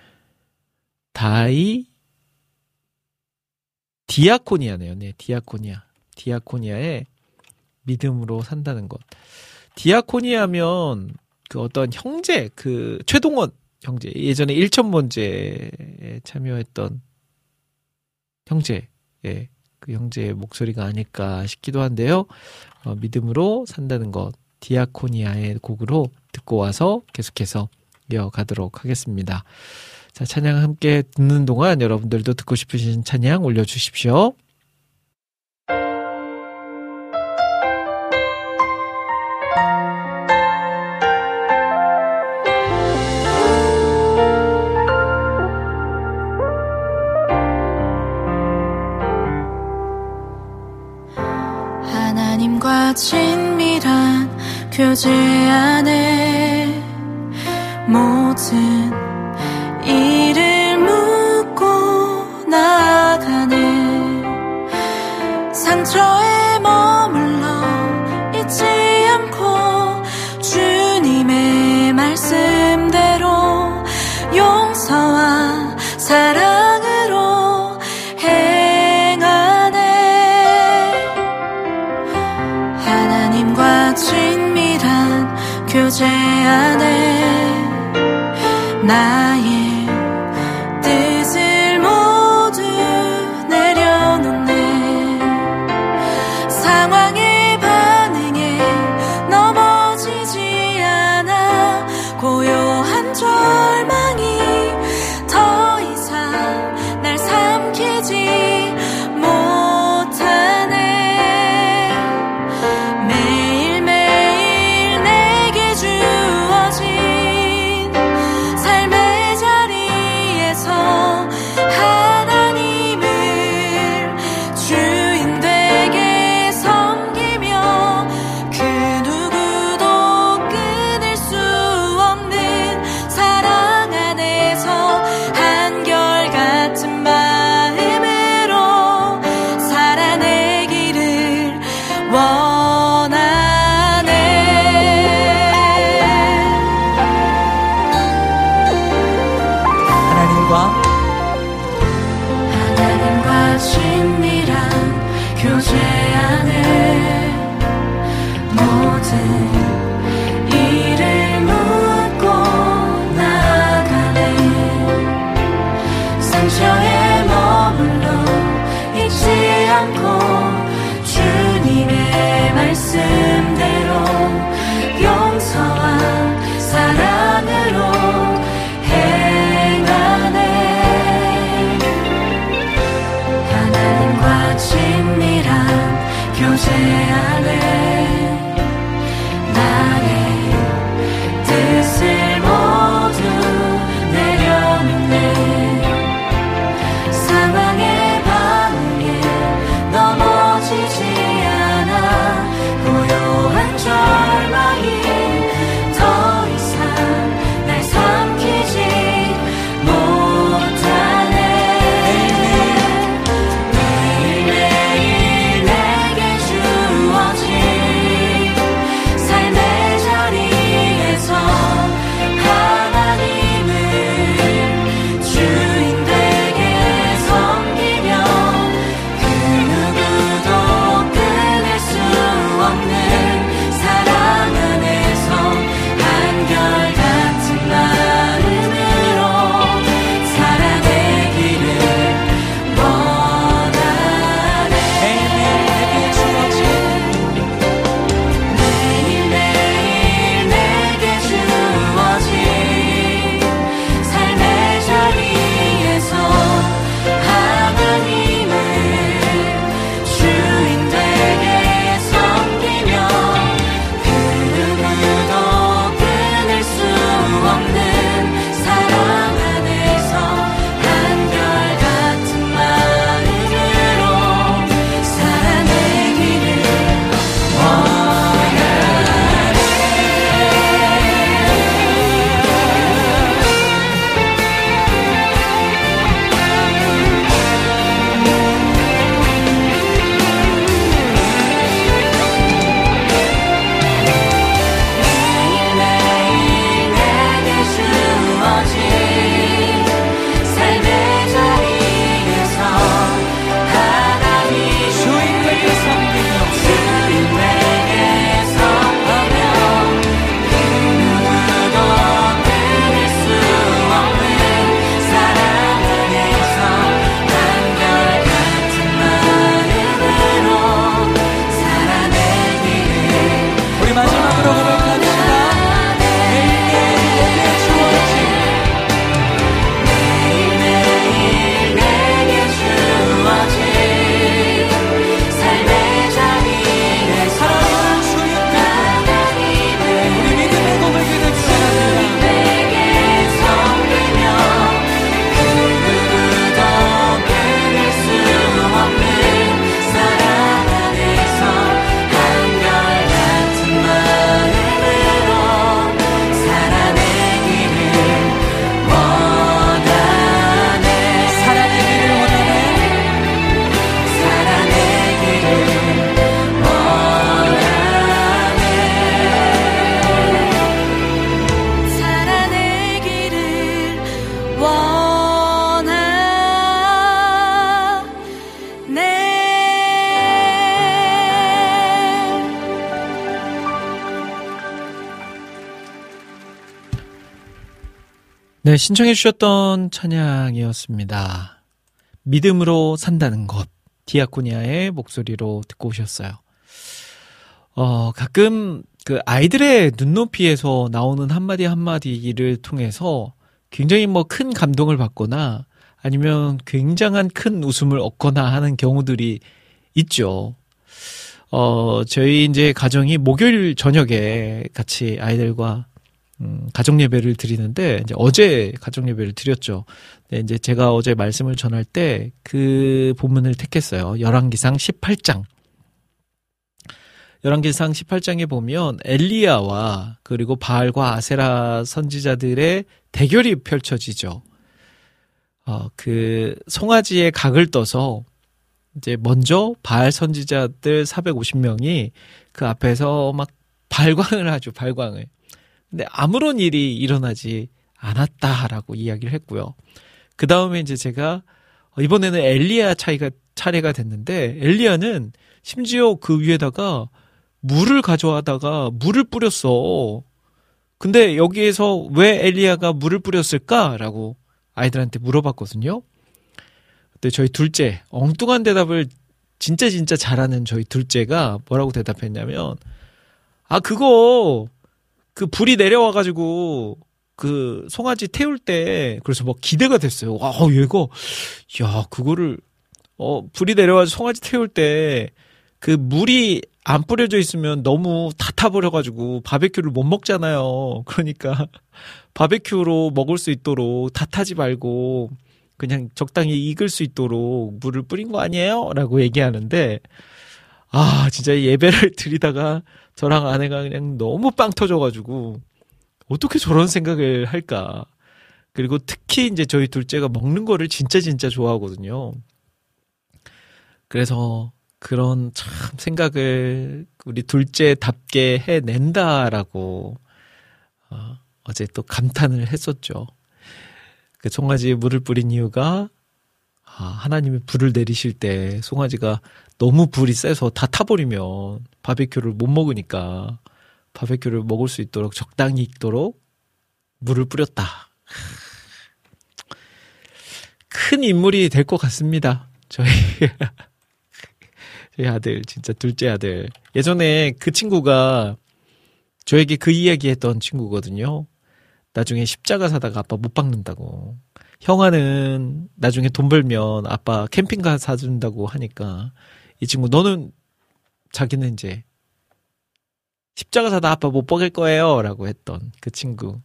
디아코니아네요. 네, 디아코니아의 믿음으로 산다는 것. 디아코니아면 그 어떤 형제, 그 최동원 형제, 예전에 일천번제에 참여했던 형제, 그 형제의 목소리가 아닐까 싶기도 한데요. 믿음으로 산다는 것, 디아코니아의 곡으로 듣고 와서 계속해서 이어가도록 하겠습니다. 자, 찬양 함께 듣는 동안 여러분들도 듣고 싶으신 찬양 올려주십시오. 하나님과 친밀한 교제 안에 모든 일을 묻고 나아가네. 상처에 머물러 있지 않고 주님의 말씀대로 용서와 사랑으로 행하네. 하나님과 친밀한 교제 안에 나의 뜻을 모두 내려놓네. 상황에 반응해 넘어지지 않아. 고요한 절망이 더 이상 날 삼키지 못하네. 매일매일 내게 주어진 삶의 자리에서 하나님을 주인 되게 섬기며 그 누구도 끊을 수 없는 사랑 안에서 한결같은 마음으로 살아내기를 원하네. 하나님과 친밀한 교제 안에 모든 일을 묻고 나아가네. 상처에 머물러 있지 않고 주님의 말씀대로 용서와 사랑으로 행하네. 하나님과 친밀한 교제 안에 나의 뜻을 네, 신청해 주셨던 찬양이었습니다. 믿음으로 산다는 것, 디아코니아의 목소리로 듣고 오셨어요. 가끔 그 아이들의 눈높이에서 나오는 한마디 한마디를 통해서 굉장히 뭐 큰 감동을 받거나 아니면 굉장한 큰 웃음을 얻거나 하는 경우들이 있죠. 저희 이제 가정이 목요일 저녁에 같이 아이들과 가정 예배를 드리는데, 이제 어제 가정 예배를 드렸죠. 네, 이제 제가 어제 말씀을 전할 때 그 본문을 택했어요. 열왕기상 18장. 열왕기상 18장에 보면 엘리야와 그리고 바알과 아세라 선지자들의 대결이 펼쳐지죠. 그 송아지에 각을 떠서 이제 먼저 바알 선지자들 450명이 그 앞에서 막 발광을 하죠, 발광을. 근데 아무런 일이 일어나지 않았다라고 이야기를 했고요. 그 다음에 이제 제가 이번에는 엘리야 차례가 됐는데, 엘리야는 심지어 그 위에다가 물을 가져와다가 물을 뿌렸어. 근데 여기에서 왜 엘리야가 물을 뿌렸을까라고 아이들한테 물어봤거든요. 그때 저희 둘째, 엉뚱한 대답을 진짜 잘하는 저희 둘째가 뭐라고 대답했냐면, 그거 그 불이 내려와가지고 그 송아지 태울 때 그래서 막 기대가 됐어요. 얘가 그거를 불이 내려와서 송아지 태울 때 그 물이 안 뿌려져 있으면 너무 다 타버려가지고 바베큐를 못 먹잖아요. 그러니까 바베큐로 먹을 수 있도록 다 타지 말고 그냥 적당히 익을 수 있도록 물을 뿌린 거 아니에요? 라고 얘기하는데, 진짜 예배를 드리다가 저랑 아내가 그냥 너무 빵 터져가지고 어떻게 저런 생각을 할까. 그리고 특히 이제 저희 둘째가 먹는 거를 진짜 좋아하거든요. 그래서 그런 참 생각을 우리 둘째답게 해낸다라고 어제 또 감탄을 했었죠. 그 송아지에 물을 뿌린 이유가 하나님이 불을 내리실 때 송아지가 너무 불이 세서 다 타버리면 바베큐를 못 먹으니까 바베큐를 먹을 수 있도록 적당히 익도록 물을 뿌렸다. 큰 인물이 될 것 같습니다. 저희 아들, 진짜 둘째 아들. 예전에 그 친구가 저에게 그 이야기 했던 친구거든요. 나중에 십자가 사다가 아빠 못 박는다고. 형아는 나중에 돈 벌면 아빠 캠핑카 사준다고 하니까 이 친구, 자기는 이제 십자가 사다 아빠 못 박을 거예요 라고 했던 그 친구.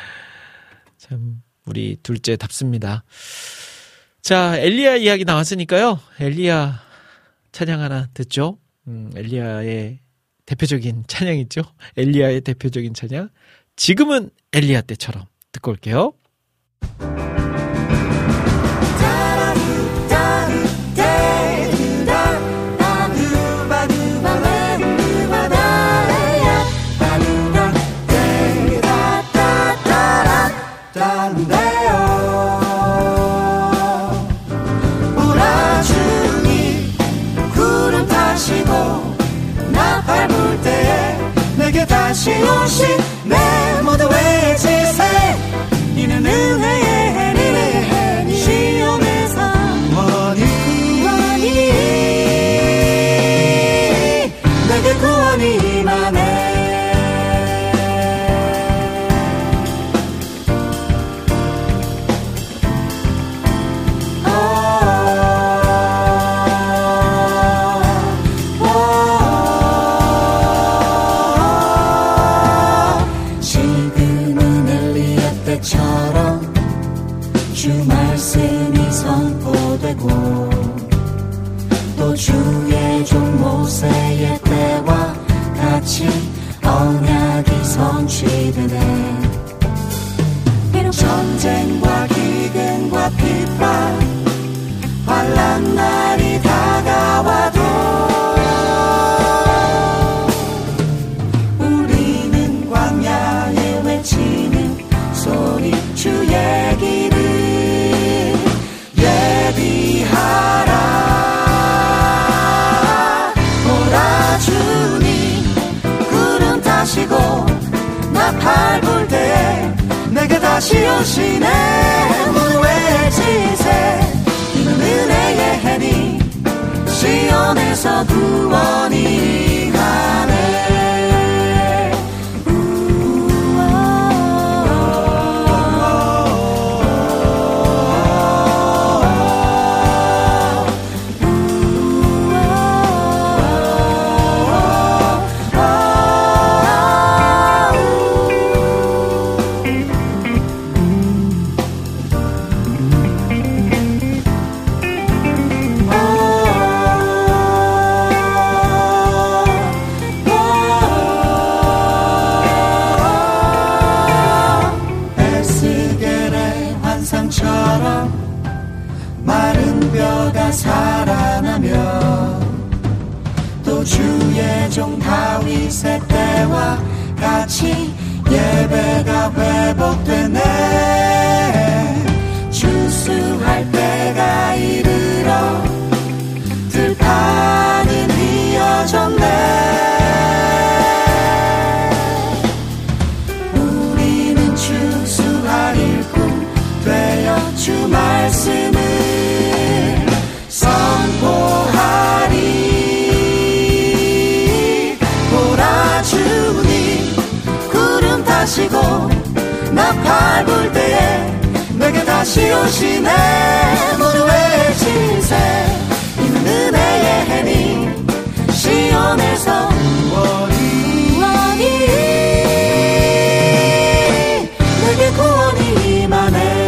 참 우리 둘째답습니다. 자, 엘리야 이야기 나왔으니까요. 엘리야 찬양 하나 듣죠. 엘리야의 대표적인 찬양이죠. 엘리야의 대표적인 찬양. 지금은 엘리야 때처럼 듣고 올게요. 다시 오신 내 모두 외치세. 이는 은혜의 해니 시온에서 원이 내게 구원이 임하네. 또 주의 종 모세의 때와 같이 언약이 성취되네. 비록 전쟁과 기근과 핍박 환난 날이 다가와도 우리는 광야에 외치는 소리 주의 길을 예비하라. 오라 주님 구름 타시고 나팔 불 때에 내게 다 다시 오시네 무료의 지세 이는 은혜의 해니 시온에서 구원이 가네 살아나면 또 주의 종 다윗의 때와 같이 예배가 회복되네 주수할 때가 이르러 들판은 휘어졌네 우리는 주수할 일꾼 되어 주 말씀을 선포하리 보라 주님 구름 타시고 나팔 불 때에 내게 다시 오시네 무료의 진세 이는 은혜의 해니 시온에서 구원이 내게 구원이 임하네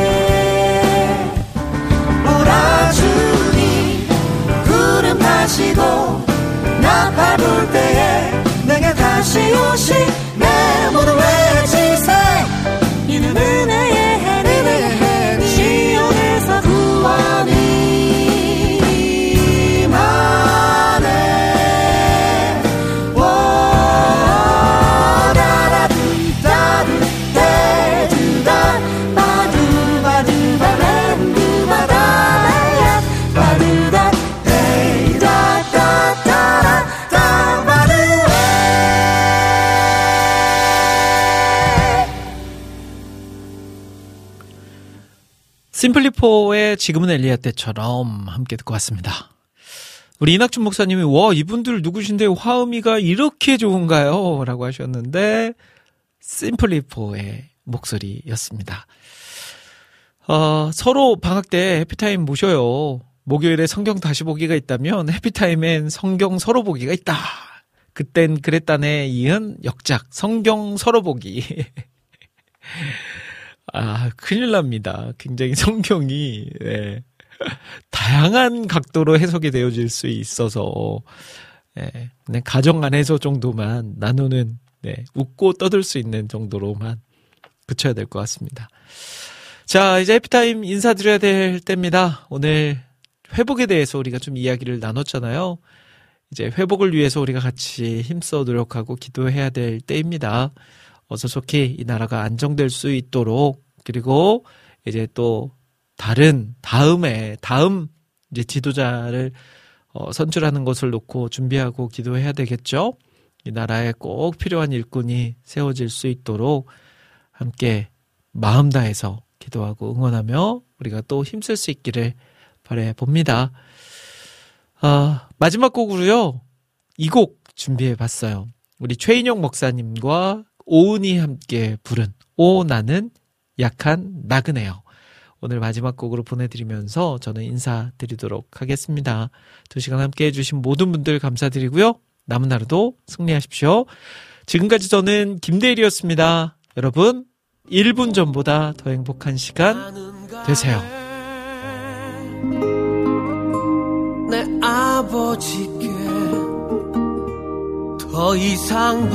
하시고 나팔 불 때에 내게 다시 오시네 모두 외치세 이는 은혜의 해니 시온에서 구원이 임하네 와라라두다두대두다 바두바두바랜두바다야 바두다 심플리포의 지금은 엘리야 때처럼 함께 듣고 왔습니다. 우리 이낙준 목사님이 와 이분들 누구신데 화음이가 이렇게 좋은가요? 라고 하셨는데 심플리포의 목소리였습니다. 서로 방학 때 해피타임 모셔요. 목요일에 성경 다시 보기가 있다면 해피타임엔 성경 서로 보기가 있다. 그땐 그랬다네 이은 역작 성경 서로 보기. 큰일 납니다. 굉장히 성경이 다양한 각도로 해석이 되어질 수 있어서 그냥 가정 안에서 정도만 나누는 웃고 떠들 수 있는 정도로만 그쳐야 될 것 같습니다. 자, 이제 해피타임 인사드려야 될 때입니다. 오늘 회복에 대해서 우리가 좀 이야기를 나눴잖아요. 이제 회복을 위해서 우리가 같이 힘써 노력하고 기도해야 될 때입니다. 어서 좋게 이 나라가 안정될 수 있도록 그리고 이제 또 다음 이제 지도자를 선출하는 것을 놓고 준비하고 기도해야 되겠죠. 이 나라에 꼭 필요한 일꾼이 세워질 수 있도록 함께 마음 다해서 기도하고 응원하며 우리가 또 힘쓸 수 있기를 바라봅니다. 마지막 곡으로요. 이 곡 준비해봤어요. 우리 최인영 목사님과 오은이 함께 부른 오 나는 약한 나그네요. 오늘 마지막 곡으로 보내드리면서 저는 인사드리도록 하겠습니다. 2시간 함께 해주신 모든 분들 감사드리고요. 남은 하루도 승리하십시오. 지금까지 저는 김대일이었습니다. 여러분 1분 전보다 더 행복한 시간 되세요. 내 아버지께 더 이상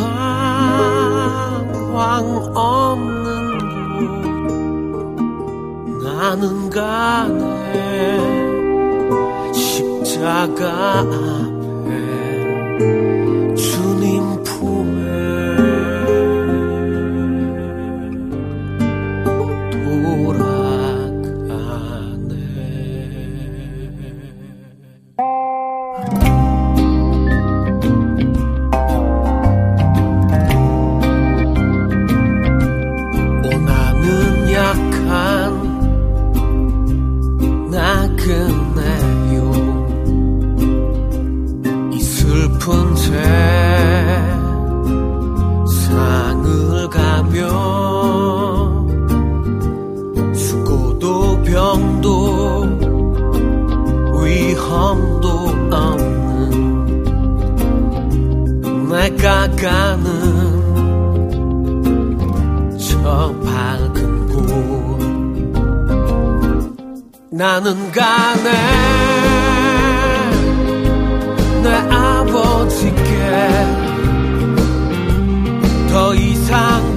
방황 없는 곳 나는 가네 십자가 앞에 주님 품에 나는 험도 없는 내가 가는 저 밝은 곳 나는 가네 내 아버지께 더 이상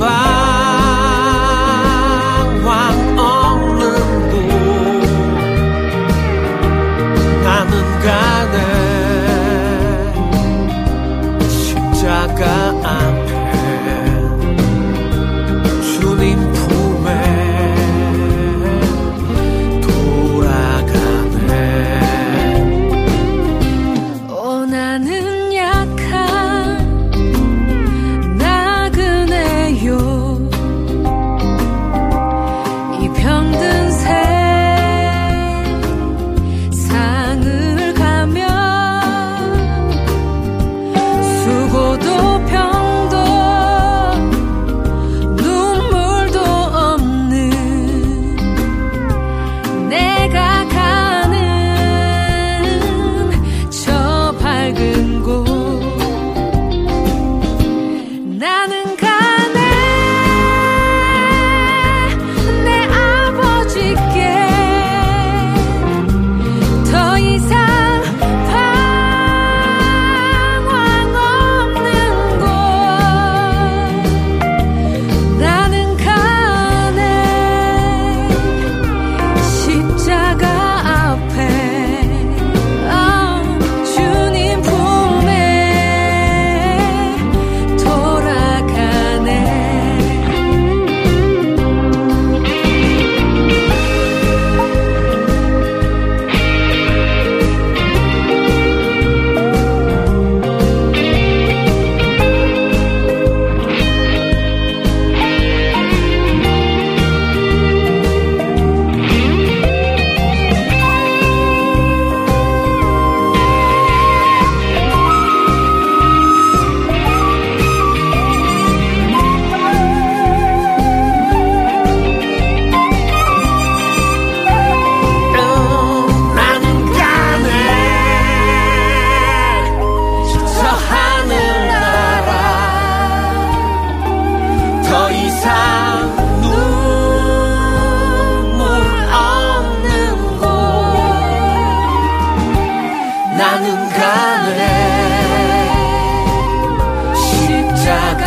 방황 없는 곳 나는 가네 십자가 앞에 주님 품에 돌아가네 나는 약한 나그네요 이 병든 세상을 가며 수고도 병도 눈물도 없는 내가 가는 저 밝은 곳 나는 가네 내 아버지께 더 이상 방황 없는 곳 나는 가네 십자가 앞에 주님 품에 돌아가네 나는 가네 저 하늘나라 더 이상 눈물 없는 곳 나는 가네 십자가